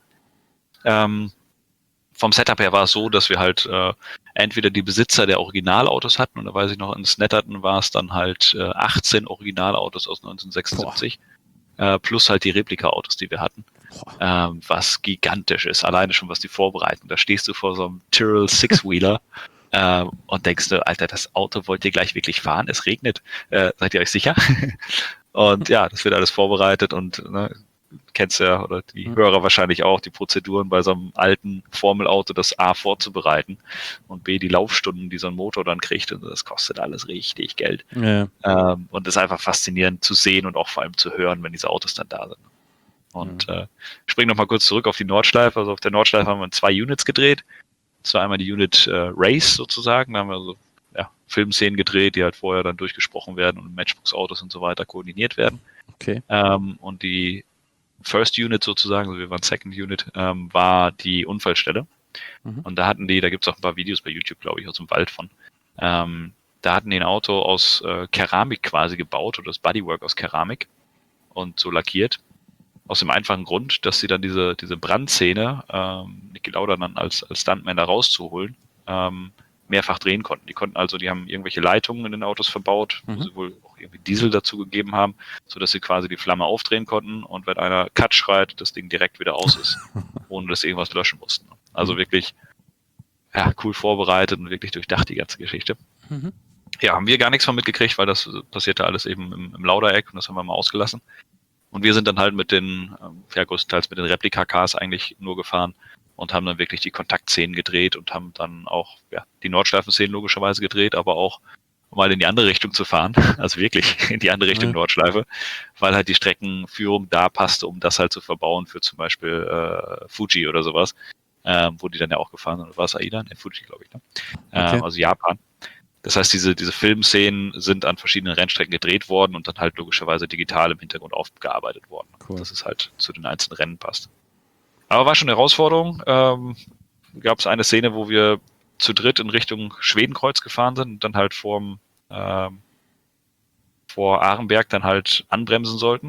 Vom Setup her war es so, dass wir halt entweder die Besitzer der Originalautos hatten, und da weiß ich noch, in Snetterton war es dann halt 18 Originalautos aus 1976. Plus halt die Replika-Autos, die wir hatten, was gigantisch ist, alleine schon was die vorbereiten. Da stehst du vor so einem Tyrrell Six-Wheeler und denkst du, Alter, das Auto wollt ihr gleich wirklich fahren? Es regnet, seid ihr euch sicher? Und ja, das wird alles vorbereitet und kennst ja, oder die Hörer wahrscheinlich auch, die Prozeduren bei so einem alten Formelauto, das A vorzubereiten und B die Laufstunden, die so ein Motor dann kriegt, und das kostet alles richtig Geld. Ja. Und das ist einfach faszinierend zu sehen und auch vor allem zu hören, wenn diese Autos dann da sind. Und ich springe nochmal kurz zurück auf die Nordschleife. Also auf der Nordschleife haben wir 2 Units gedreht. Das war einmal die Unit Race sozusagen, da haben wir so Filmszenen gedreht, die halt vorher dann durchgesprochen werden und Matchbox-Autos und so weiter koordiniert werden. Okay. Und die First Unit sozusagen, also wir waren Second Unit, war die Unfallstelle. Und da gibt es auch ein paar Videos bei YouTube, glaube ich, aus dem Wald von. Da hatten die ein Auto aus Keramik quasi gebaut, oder das Bodywork aus Keramik und so lackiert. Aus dem einfachen Grund, dass sie dann diese Brandszene, Niki Lauda dann als Stuntman da rauszuholen, mehrfach drehen konnten. Die haben irgendwelche Leitungen in den Autos verbaut, wo sie wohl auch irgendwie Diesel dazu gegeben haben, sodass sie quasi die Flamme aufdrehen konnten, und wenn einer Cut schreit, das Ding direkt wieder aus ist, ohne dass sie irgendwas löschen mussten. Also wirklich cool vorbereitet und wirklich durchdacht, die ganze Geschichte. Ja, haben wir gar nichts von mitgekriegt, weil das passierte alles eben im Laudereck, und das haben wir mal ausgelassen. Und wir sind dann halt größtenteils mit den Replika-Cars eigentlich nur gefahren und haben dann wirklich die Kontaktszenen gedreht und haben dann auch die Nordschleifen-Szenen logischerweise gedreht, aber auch mal in die andere Richtung zu fahren, also wirklich in die andere Richtung Nordschleife, weil halt die Streckenführung da passte, um das halt zu verbauen für zum Beispiel Fuji oder sowas, wo die dann ja auch gefahren sind. War es AIDA? Ne, Fuji, glaube ich. Ne? Okay. Also Japan. Das heißt, diese Filmszenen sind an verschiedenen Rennstrecken gedreht worden und dann halt logischerweise digital im Hintergrund aufgearbeitet worden, dass es halt zu den einzelnen Rennen passt. Aber war schon eine Herausforderung. Gab es eine Szene, wo wir zu dritt in Richtung Schwedenkreuz gefahren sind und dann halt vor Arenberg dann halt anbremsen sollten.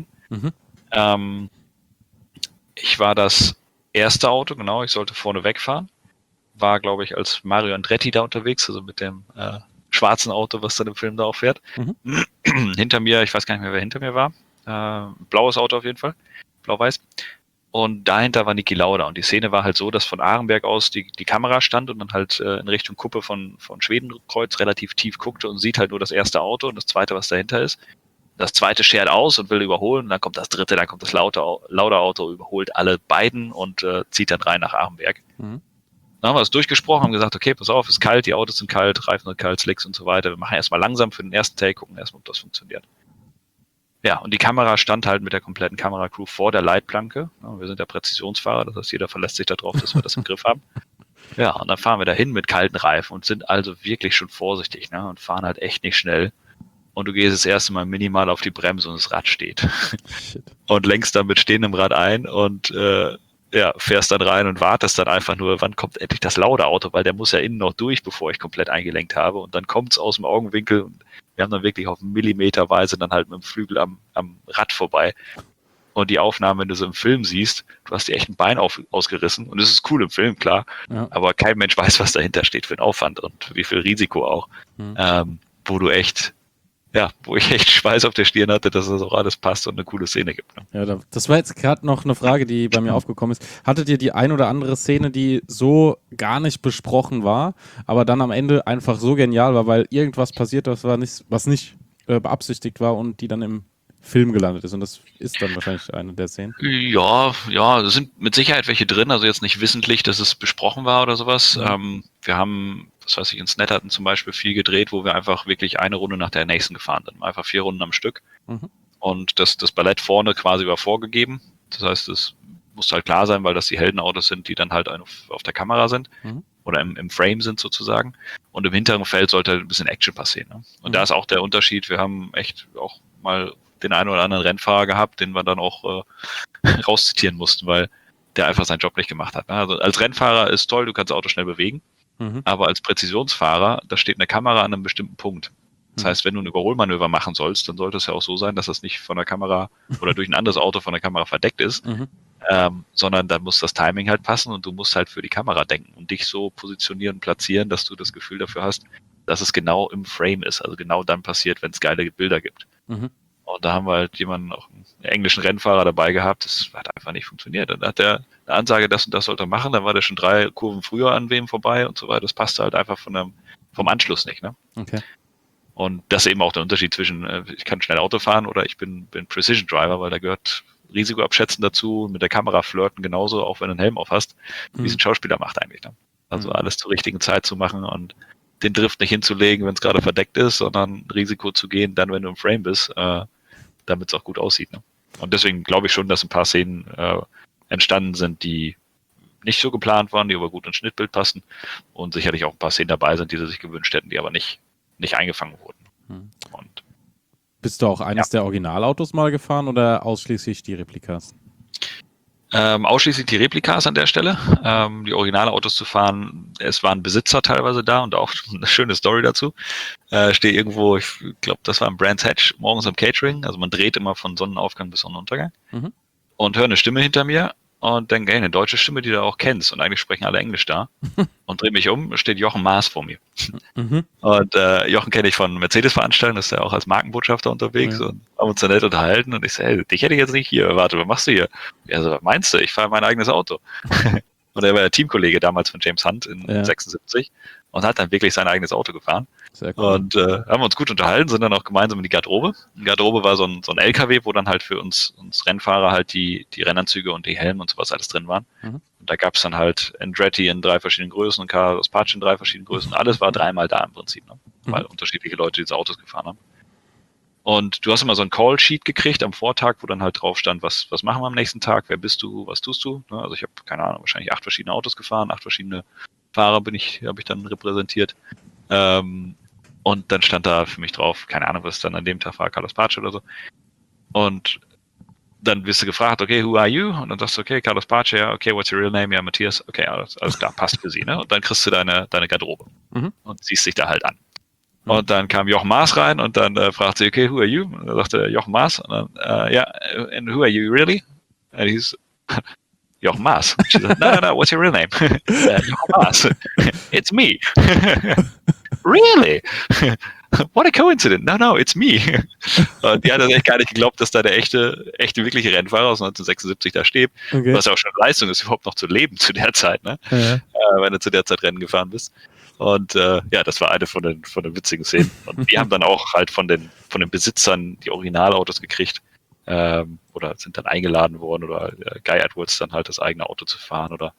Ich war das erste Auto, genau, ich sollte vorne wegfahren. War, glaube ich, als Mario Andretti da unterwegs, also mit dem schwarzen Auto, was dann im Film da auch fährt. Hinter mir, ich weiß gar nicht mehr, wer hinter mir war. Blaues Auto auf jeden Fall, blau-weiß. Und dahinter war Niki Lauda. Und die Szene war halt so, dass von Arenberg aus die Kamera stand und dann halt in Richtung Kuppe von Schwedenkreuz relativ tief guckte und sieht halt nur das erste Auto und das zweite, was dahinter ist. Das zweite schert aus und will überholen. Und dann kommt das dritte, dann kommt das Lauda-Auto, überholt alle beiden und zieht dann rein nach Arenberg. Dann haben wir das durchgesprochen, haben gesagt, okay, pass auf, ist kalt, die Autos sind kalt, Reifen sind kalt, Slicks und so weiter. Wir machen erstmal langsam für den ersten Take, gucken erstmal, ob das funktioniert. Ja, und die Kamera stand halt mit der kompletten Kameracrew vor der Leitplanke. Ja, wir sind ja Präzisionsfahrer, das heißt, jeder verlässt sich darauf, dass wir das im Griff haben. Ja, und dann fahren wir dahin mit kalten Reifen und sind also wirklich schon vorsichtig, ne, und fahren halt echt nicht schnell. und du gehst das erste Mal minimal auf die Bremse und das Rad steht. Shit. Und lenkst dann mit stehendem Rad ein und fährst dann rein und wartest dann einfach nur, wann kommt endlich das laute Auto, weil der muss ja innen noch durch, bevor ich komplett eingelenkt habe. Und dann kommt's aus dem Augenwinkel und wir haben dann wirklich auf Millimeterweise dann halt mit dem Flügel am Rad vorbei. Und die Aufnahme, wenn du so im Film siehst, du hast dir echt ein Bein ausgerissen. Und es ist cool im Film, klar. Ja. Aber kein Mensch weiß, was dahinter steht für einen Aufwand und wie viel Risiko auch. Wo ich echt Schweiß auf der Stirn hatte, dass das auch alles passt und eine coole Szene gibt. Ne? Ja, das war jetzt gerade noch eine Frage, die bei mir aufgekommen ist. Hattet ihr die ein oder andere Szene, die so gar nicht besprochen war, aber dann am Ende einfach so genial war, weil irgendwas passiert, was nicht beabsichtigt war und die dann im Film gelandet ist? Und das ist dann wahrscheinlich eine der Szenen. Ja, es sind mit Sicherheit welche drin, also jetzt nicht wissentlich, dass es besprochen war oder sowas. Wir haben, was weiß ich, in Snetterton zum Beispiel viel gedreht, wo wir einfach wirklich eine Runde nach der nächsten gefahren sind. Einfach 4 Runden am Stück. Und das Ballett vorne quasi war vorgegeben. Das heißt, es musste halt klar sein, weil das die Heldenautos sind, die dann halt auf der Kamera sind. Oder im Frame sind sozusagen. Und im hinteren Feld sollte halt ein bisschen Action passieren. Ne? Und da ist auch der Unterschied. Wir haben echt auch mal den einen oder anderen Rennfahrer gehabt, den wir dann auch rauszitieren mussten, weil der einfach seinen Job nicht gemacht hat. Ne? Also als Rennfahrer ist toll, du kannst das Auto schnell bewegen, aber als Präzisionsfahrer, da steht eine Kamera an einem bestimmten Punkt. Das heißt, wenn du ein Überholmanöver machen sollst, dann sollte es ja auch so sein, dass das nicht von der Kamera oder durch ein anderes Auto von der Kamera verdeckt ist, sondern dann muss das Timing halt passen und du musst halt für die Kamera denken und dich so positionieren, platzieren, dass du das Gefühl dafür hast, dass es genau im Frame ist, also genau dann passiert, wenn es geile Bilder gibt. Und da haben wir halt jemanden, auch einen englischen Rennfahrer dabei gehabt, das hat einfach nicht funktioniert. Dann hat der eine Ansage, das und das sollte er machen, dann war der schon 3 Kurven früher an wem vorbei und so weiter. Das passte halt einfach vom Anschluss nicht. Ne? Okay. Und das ist eben auch der Unterschied zwischen, ich kann schnell Auto fahren oder ich bin Precision Driver, weil da gehört Risiko abschätzen dazu, mit der Kamera flirten genauso, auch wenn du einen Helm auf hast, wie es ein Schauspieler macht eigentlich. Ne? Also alles zur richtigen Zeit zu machen und den Drift nicht hinzulegen, wenn es gerade verdeckt ist, sondern Risiko zu gehen, dann wenn du im Frame bist, damit es auch gut aussieht. Ne? Und deswegen glaube ich schon, dass ein paar Szenen entstanden sind, die nicht so geplant waren, die aber gut ins Schnittbild passen und sicherlich auch ein paar Szenen dabei sind, die sie sich gewünscht hätten, die aber nicht eingefangen wurden. Und bist du auch eines der Originalautos mal gefahren oder ausschließlich die Replikas? Ausschließlich die Replikas an der Stelle. Die Originalautos zu fahren, es waren Besitzer teilweise da und auch eine schöne Story dazu. Stehe irgendwo, ich glaube, das war im Brands Hatch, morgens am Catering. Also man dreht immer von Sonnenaufgang bis Sonnenuntergang. Und höre eine Stimme hinter mir und denke, hey, eine deutsche Stimme, die du auch kennst. Und eigentlich sprechen alle Englisch da. Und drehe mich um, steht Jochen Maas vor mir. Und Jochen kenne ich von Mercedes-Veranstaltungen, ist ja auch als Markenbotschafter unterwegs und haben uns da nett unterhalten. Und ich so, hey, dich hätte ich jetzt nicht hier. Warte, was machst du hier? Er so, was meinst du? Ich fahre mein eigenes Auto. Und er war ja Teamkollege damals von James Hunt in 76 und hat dann wirklich sein eigenes Auto gefahren. Sehr cool. Und haben uns gut unterhalten, sind dann auch gemeinsam in die Garderobe. Die Garderobe war so ein LKW, wo dann halt für uns Rennfahrer halt die Rennanzüge und die Helme und sowas alles drin waren. Und da gab es dann halt Andretti in 3 verschiedenen Größen und Carlos Pace in 3 verschiedenen Größen. Alles war 3-mal da im Prinzip, ne? Weil unterschiedliche Leute diese Autos gefahren haben. Und du hast immer so ein Call-Sheet gekriegt am Vortag, wo dann halt drauf stand, was machen wir am nächsten Tag, wer bist du, was tust du? Also ich habe, keine Ahnung, wahrscheinlich 8 verschiedene Autos gefahren, 8 verschiedene Fahrer habe ich dann repräsentiert. Und dann stand da für mich drauf, keine Ahnung, was dann an dem Tag war, Carlos Pace oder so. Und dann wirst du gefragt, okay, who are you? Und dann sagst du, okay, Carlos Pace, ja, okay, what's your real name? Ja, Matthias, okay, alles klar, passt für sie, ne? Und dann kriegst du deine Garderobe und siehst dich da halt an. Und dann kam Jochen Maas rein und dann fragt sie, okay, who are you? Und dann sagte Jochen Maas und dann, and who are you really? And he's Jochen Maas. She said, no, what's your real name? Jochen Maas. It's me. Really? What a coincidence. No, it's me. Und die hat das echt gar nicht geglaubt, dass da der echte wirkliche Rennfahrer aus 1976 da steht. Okay. Was ja auch schon eine Leistung ist, überhaupt noch zu leben zu der Zeit, ne? Ja. Wenn du zu der Zeit Rennen gefahren bist. Und das war eine von den witzigen Szenen. Und die haben dann auch halt von den Besitzern die Originalautos gekriegt oder sind dann eingeladen worden oder Guy Edwards dann halt das eigene Auto zu fahren oder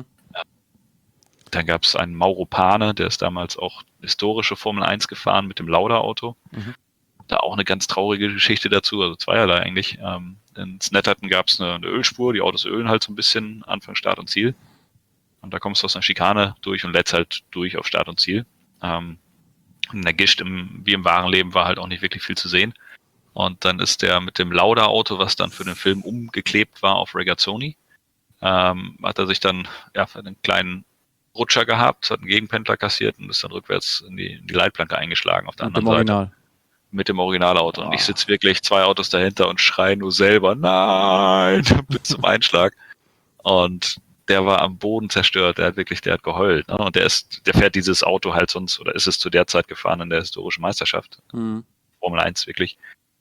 dann gab es einen Mauro Pane, der ist damals auch historische Formel 1 gefahren mit dem Lauda-Auto. Da auch eine ganz traurige Geschichte dazu, also zweierlei eigentlich. In Snetterton gab es eine Ölspur, die Autos ölen halt so ein bisschen Anfang Start und Ziel. Und da kommst du aus einer Schikane durch und lädst halt durch auf Start und Ziel. In der Gischt wie im wahren Leben war halt auch nicht wirklich viel zu sehen. Und dann ist der mit dem Lauda-Auto, was dann für den Film umgeklebt war auf Regazzoni, hat er sich dann einen kleinen Rutscher gehabt, hat einen Gegenpendler kassiert und ist dann rückwärts in die Leitplanke eingeschlagen auf der anderen Seite. Mit dem Originalauto. Und ich sitze wirklich 2 Autos dahinter und schreie nur selber, nein, bis zum Einschlag. Und der war am Boden zerstört, der hat geheult. Ne? Und der fährt dieses Auto halt sonst, oder ist es zu der Zeit gefahren in der historischen Meisterschaft. Formel 1 wirklich.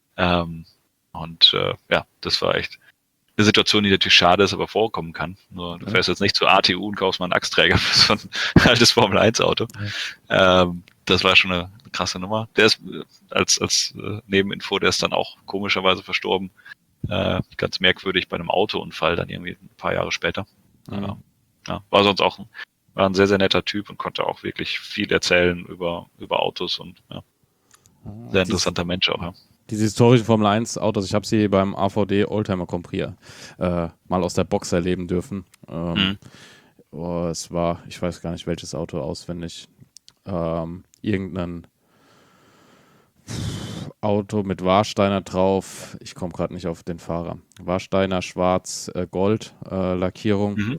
Das war echt eine Situation, die natürlich schade ist, aber vorkommen kann. Nur du fährst jetzt nicht zur ATU und kaufst mal einen Achsträger für so ein altes Formel 1 Auto. Das war schon eine krasse Nummer. Der ist als Nebeninfo, der ist dann auch komischerweise verstorben. Ganz merkwürdig bei einem Autounfall, dann irgendwie ein paar Jahre später. War sonst auch war ein sehr, sehr netter Typ und konnte auch wirklich viel erzählen über Autos und sehr interessanter Mensch auch. Ja. Diese historischen Formel 1 Autos, ich habe sie beim AVD Oldtimer Grand Prix mal aus der Box erleben dürfen. Es war, ich weiß gar nicht welches Auto auswendig, irgendein Auto mit Warsteiner drauf, ich komme gerade nicht auf den Fahrer. Warsteiner, schwarz, Gold, Lackierung.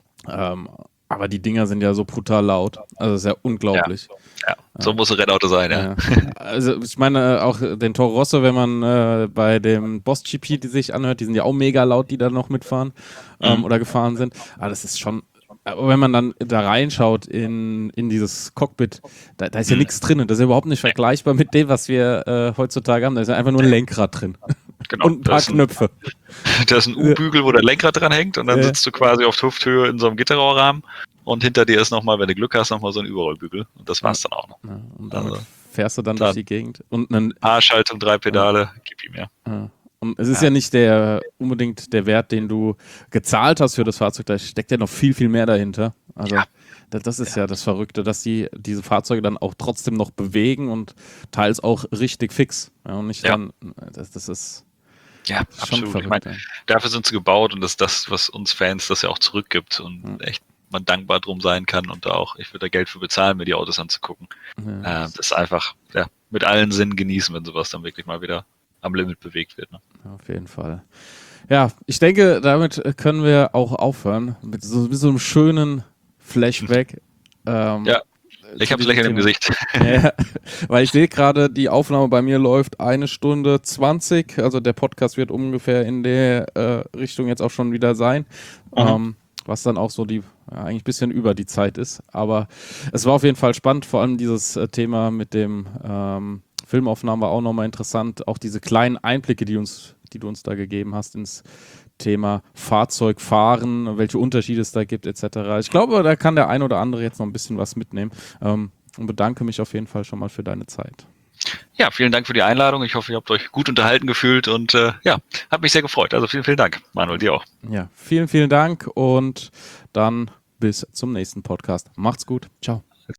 Aber die Dinger sind ja so brutal laut, also das ist ja unglaublich. Ja, so muss ein Rennauto sein, ja. Also ich meine auch den Toro Rosso, wenn man bei dem Boss GP die sich anhört, die sind ja auch mega laut, die da noch mitfahren oder gefahren sind. Aber das ist schon, wenn man dann da reinschaut in dieses Cockpit, da ist ja nichts drin. Das ist ja überhaupt nicht vergleichbar mit dem, was wir heutzutage haben. Da ist ja einfach nur ein Lenkrad drin. Genau, und ein paar Knöpfe. Da ist ein U-Bügel, wo der Lenkrad dran hängt und dann sitzt du quasi auf Hüfthöhe in so einem Gitterrohrrahmen und hinter dir ist nochmal, wenn du Glück hast, nochmal so ein Überrollbügel und das war's dann auch noch. Ja, und damit fährst du dann durch die Gegend. Und A-Schaltung, 3 Pedale, gib ihm mehr. Ja. Und es ist ja nicht unbedingt der Wert, den du gezahlt hast für das Fahrzeug, da steckt ja noch viel, viel mehr dahinter. Also das ist ja das Verrückte, dass diese Fahrzeuge dann auch trotzdem noch bewegen und teils auch richtig fix. Ja, und nicht dann, das ist schon absolut. Verrückt, ich meine, dafür sind sie gebaut und das ist das, was uns Fans das ja auch zurückgibt und echt man dankbar drum sein kann und ich würde da Geld für bezahlen, mir die Autos anzugucken. Das ist einfach mit allen Sinnen genießen, wenn sowas dann wirklich mal wieder am Limit bewegt wird. Ne? Auf jeden Fall. Ja, ich denke, damit können wir auch aufhören mit so einem schönen Flashback. Ich habe es lächeln im Gesicht. Ja, weil ich sehe gerade, die Aufnahme bei mir läuft 1 Stunde 20, also der Podcast wird ungefähr in der Richtung jetzt auch schon wieder sein, was dann auch so eigentlich ein bisschen über die Zeit ist, aber es war auf jeden Fall spannend, vor allem dieses Thema mit dem Filmaufnahmen war auch nochmal interessant, auch diese kleinen Einblicke, die du uns da gegeben hast ins Thema Fahrzeugfahren, welche Unterschiede es da gibt, etc. Ich glaube, da kann der ein oder andere jetzt noch ein bisschen was mitnehmen und bedanke mich auf jeden Fall schon mal für deine Zeit. Ja, vielen Dank für die Einladung. Ich hoffe, ihr habt euch gut unterhalten gefühlt und hat mich sehr gefreut. Also vielen, vielen Dank. Manuel, dir auch. Ja, vielen, vielen Dank und dann bis zum nächsten Podcast. Macht's gut. Ciao.